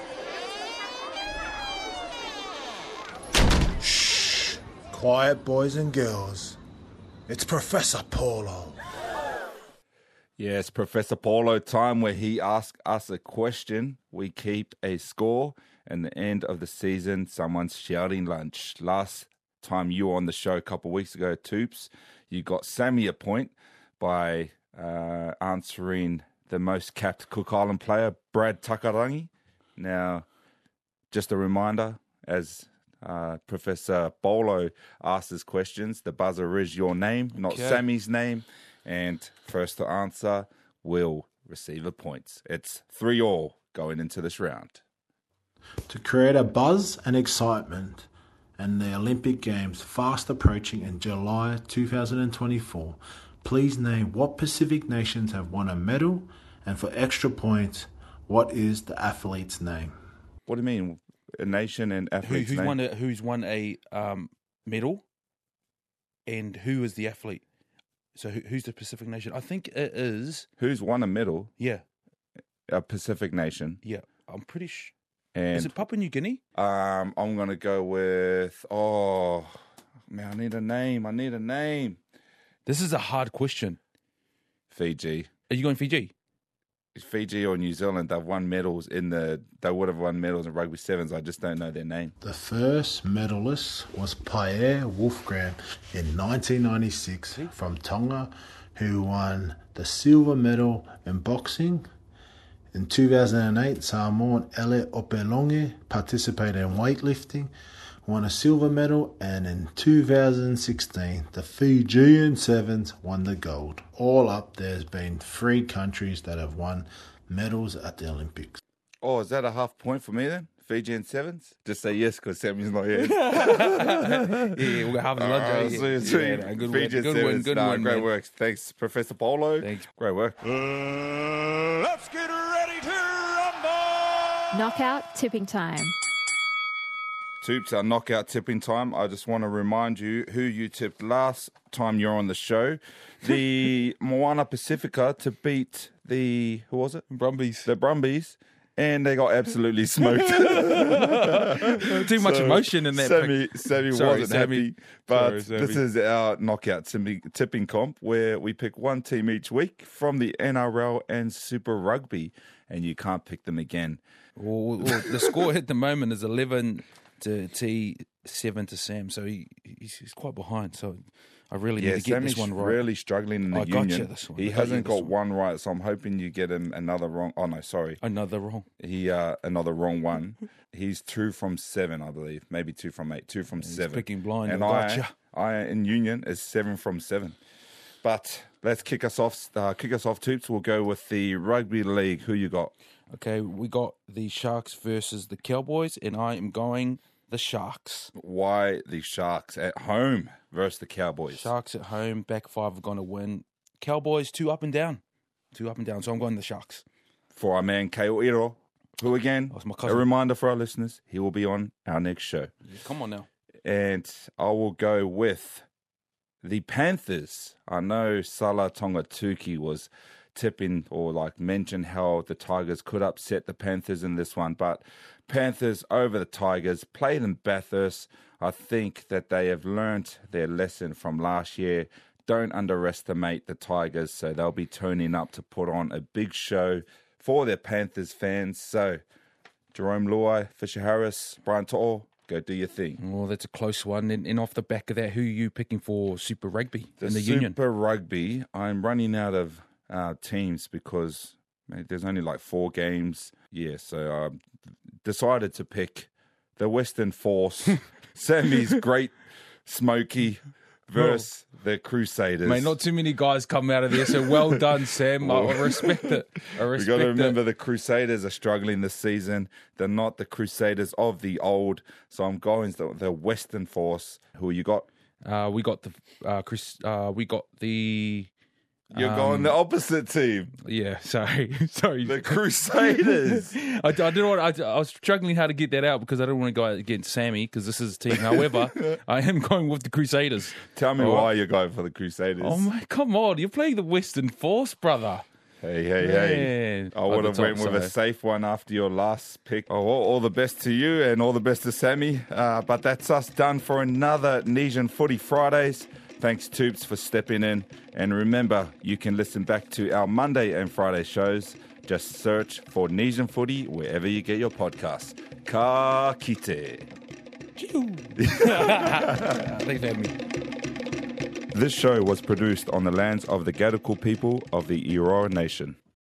[SPEAKER 10] Shh. Quiet, boys and girls. It's Professor Paulo.
[SPEAKER 3] Yes, Professor Paulo time where he asks us a question. We keep a score. And the end of the season, someone's shouting lunch. Last time you were on the show a couple of weeks ago, Toops, you got Sammy a point by uh, answering the most capped Cook Island player, Brad Takarangi. Now, just a reminder, as uh, Professor Paulo asks his questions, the buzzer is your name, not
[SPEAKER 4] Okay.
[SPEAKER 3] Sammy's name. And first to answer will receive a point. It's three all going into this round.
[SPEAKER 10] To create a buzz and excitement, and the Olympic Games fast approaching in July two thousand twenty-four, please name what Pacific nations have won a medal, and for extra points, what is the athlete's name?
[SPEAKER 3] What do you mean? A nation and
[SPEAKER 4] Who,
[SPEAKER 3] athlete's
[SPEAKER 4] who's
[SPEAKER 3] name?
[SPEAKER 4] won a, who's won a um, medal, and who is the athlete? So who, who's the Pacific nation? I think it is.
[SPEAKER 3] Who's won a medal?
[SPEAKER 4] Yeah,
[SPEAKER 3] A Pacific nation.
[SPEAKER 4] yeah. I'm pretty sure.
[SPEAKER 3] And
[SPEAKER 4] Is it Papua New Guinea?
[SPEAKER 3] um, I'm gonna go with. Oh man, I need a name. I need a name.
[SPEAKER 4] This is a hard question.
[SPEAKER 3] Fiji.
[SPEAKER 4] Are you going Fiji?
[SPEAKER 3] Fiji or New Zealand, they've won medals in the. They would have won medals in rugby sevens. I just don't know their name.
[SPEAKER 10] The first medalist was Pierre Wolfgram in nineteen ninety-six from Tonga, who won the silver medal in boxing. In two thousand eight, Samoan Elliot Opelonge participated in weightlifting, won a silver medal, and in two thousand sixteen, the Fijian Sevens won the gold. All up, there's been three countries that have won medals at the Olympics.
[SPEAKER 3] Oh, is that a half point for me then? Fiji and sevens? Just say yes because Sammy's not here.
[SPEAKER 4] yeah, yeah, we'll have a lunch.
[SPEAKER 3] Uh,
[SPEAKER 4] yeah,
[SPEAKER 3] so it's
[SPEAKER 4] yeah, no, good win,
[SPEAKER 3] Fiji and
[SPEAKER 4] good
[SPEAKER 3] sevens.
[SPEAKER 4] win, good
[SPEAKER 3] Nah,
[SPEAKER 4] win,
[SPEAKER 3] great
[SPEAKER 4] man.
[SPEAKER 3] work. Thanks, Professor Polo.
[SPEAKER 4] Thanks.
[SPEAKER 3] Great work.
[SPEAKER 6] Uh, let's get ready to rumble!
[SPEAKER 7] Knockout tipping time.
[SPEAKER 3] Toops, our knockout tipping time. I just want to remind you who you tipped last time you're on the show. The Moana Pacifica to beat the, who was it?
[SPEAKER 4] Brumbies.
[SPEAKER 3] The Brumbies. And they got absolutely smoked.
[SPEAKER 4] Too much
[SPEAKER 3] So,
[SPEAKER 4] emotion in that.
[SPEAKER 3] Sammy, Sammy
[SPEAKER 4] Sorry,
[SPEAKER 3] wasn't
[SPEAKER 4] Sammy.
[SPEAKER 3] happy. But
[SPEAKER 4] Sorry, Sammy.
[SPEAKER 3] this is our knockout tipping, tipping comp where we pick one team each week from the N R L and Super Rugby. And you can't pick them again.
[SPEAKER 4] Well, well, the score at the moment is eleven to T, seven to Sam. So he he's, he's quite behind. So I really
[SPEAKER 3] Yeah,
[SPEAKER 4] need to get
[SPEAKER 3] Sammy's
[SPEAKER 4] this one right.
[SPEAKER 3] really struggling in the
[SPEAKER 4] I got
[SPEAKER 3] union.
[SPEAKER 4] you this one.
[SPEAKER 3] He
[SPEAKER 4] I got you
[SPEAKER 3] hasn't
[SPEAKER 4] this
[SPEAKER 3] got
[SPEAKER 4] one.
[SPEAKER 3] one right, so I'm hoping you get him another wrong. Oh no, sorry,
[SPEAKER 4] Another wrong.
[SPEAKER 3] he uh, another wrong one. He's two from seven, I believe, maybe two from eight, two from
[SPEAKER 4] He's
[SPEAKER 3] seven.
[SPEAKER 4] picking blind.
[SPEAKER 3] and
[SPEAKER 4] I
[SPEAKER 3] I,
[SPEAKER 4] gotcha.
[SPEAKER 3] I in union is seven from seven. But let's kick us off. Uh, kick us off, Toops. We'll go with the rugby league. Who you got?
[SPEAKER 4] Okay, we got the Sharks versus the Cowboys, and I am going the Sharks.
[SPEAKER 3] Why the Sharks at home versus the Cowboys?
[SPEAKER 4] Sharks at home, back five are going to win. Cowboys, two up and down. Two up and down, so I'm going the Sharks.
[SPEAKER 3] For our man Keo Iro, who again,
[SPEAKER 4] That's my
[SPEAKER 3] a
[SPEAKER 4] cousin.
[SPEAKER 3] reminder for our listeners, he will be on our next show.
[SPEAKER 4] Come on now.
[SPEAKER 3] And I will go with the Panthers. I know Salah Tongatuki was tipping or like mentioned how the Tigers could upset the Panthers in this one, but Panthers over the Tigers, played in Bathurst. I think that they have learnt their lesson from last year. Don't underestimate the Tigers, so they'll be turning up to put on a big show for their Panthers fans. So Jerome Luai, Fisher Harris, Brian To'o, go do your thing.
[SPEAKER 4] Well, that's a close one. And, and off the back of that, who are you picking for Super Rugby
[SPEAKER 3] The
[SPEAKER 4] in the
[SPEAKER 3] Super
[SPEAKER 4] Union?
[SPEAKER 3] Rugby, I'm running out of uh, teams because man, there's only like four games. Yeah, so I um, decided to pick the Western Force, Sammy's Great Smoky versus the Crusaders.
[SPEAKER 4] Mate, not too many guys come out of there, so well done, Sam. I, I respect it. I
[SPEAKER 3] We
[SPEAKER 4] respect
[SPEAKER 3] got to
[SPEAKER 4] it.
[SPEAKER 3] remember the Crusaders are struggling this season. They're not the Crusaders of the old. So I'm going the, the Western Force. Who you got?
[SPEAKER 4] Uh, we got the uh, Chris. Uh, we got the.
[SPEAKER 3] You're
[SPEAKER 4] um,
[SPEAKER 3] going the opposite team.
[SPEAKER 4] Yeah, sorry, sorry.
[SPEAKER 3] The Crusaders.
[SPEAKER 4] I, I didn't want. I, I was struggling how to get that out because I don't want to go against Sammy because this is his team. However, I am going with the Crusaders.
[SPEAKER 3] Tell me
[SPEAKER 4] All
[SPEAKER 3] why
[SPEAKER 4] right.
[SPEAKER 3] you're going for the Crusaders.
[SPEAKER 4] Oh my, come on! You're playing the Western Force, brother.
[SPEAKER 3] Hey, hey, hey.
[SPEAKER 4] Man.
[SPEAKER 3] I would have
[SPEAKER 4] At the
[SPEAKER 3] went
[SPEAKER 4] top
[SPEAKER 3] with a
[SPEAKER 4] side.
[SPEAKER 3] safe one after your last pick. Oh, all, all the best to you and all the best to Sammy. Uh, but that's us done for another Nesian Footy Fridays. Thanks, Toops, for stepping in. And remember, you can listen back to our Monday and Friday shows. Just search for Nesian Footy wherever you get your podcasts. Ka kite.
[SPEAKER 4] Thanks for having me.
[SPEAKER 3] This show was produced on the lands of the Gadigal people of the Eora Nation.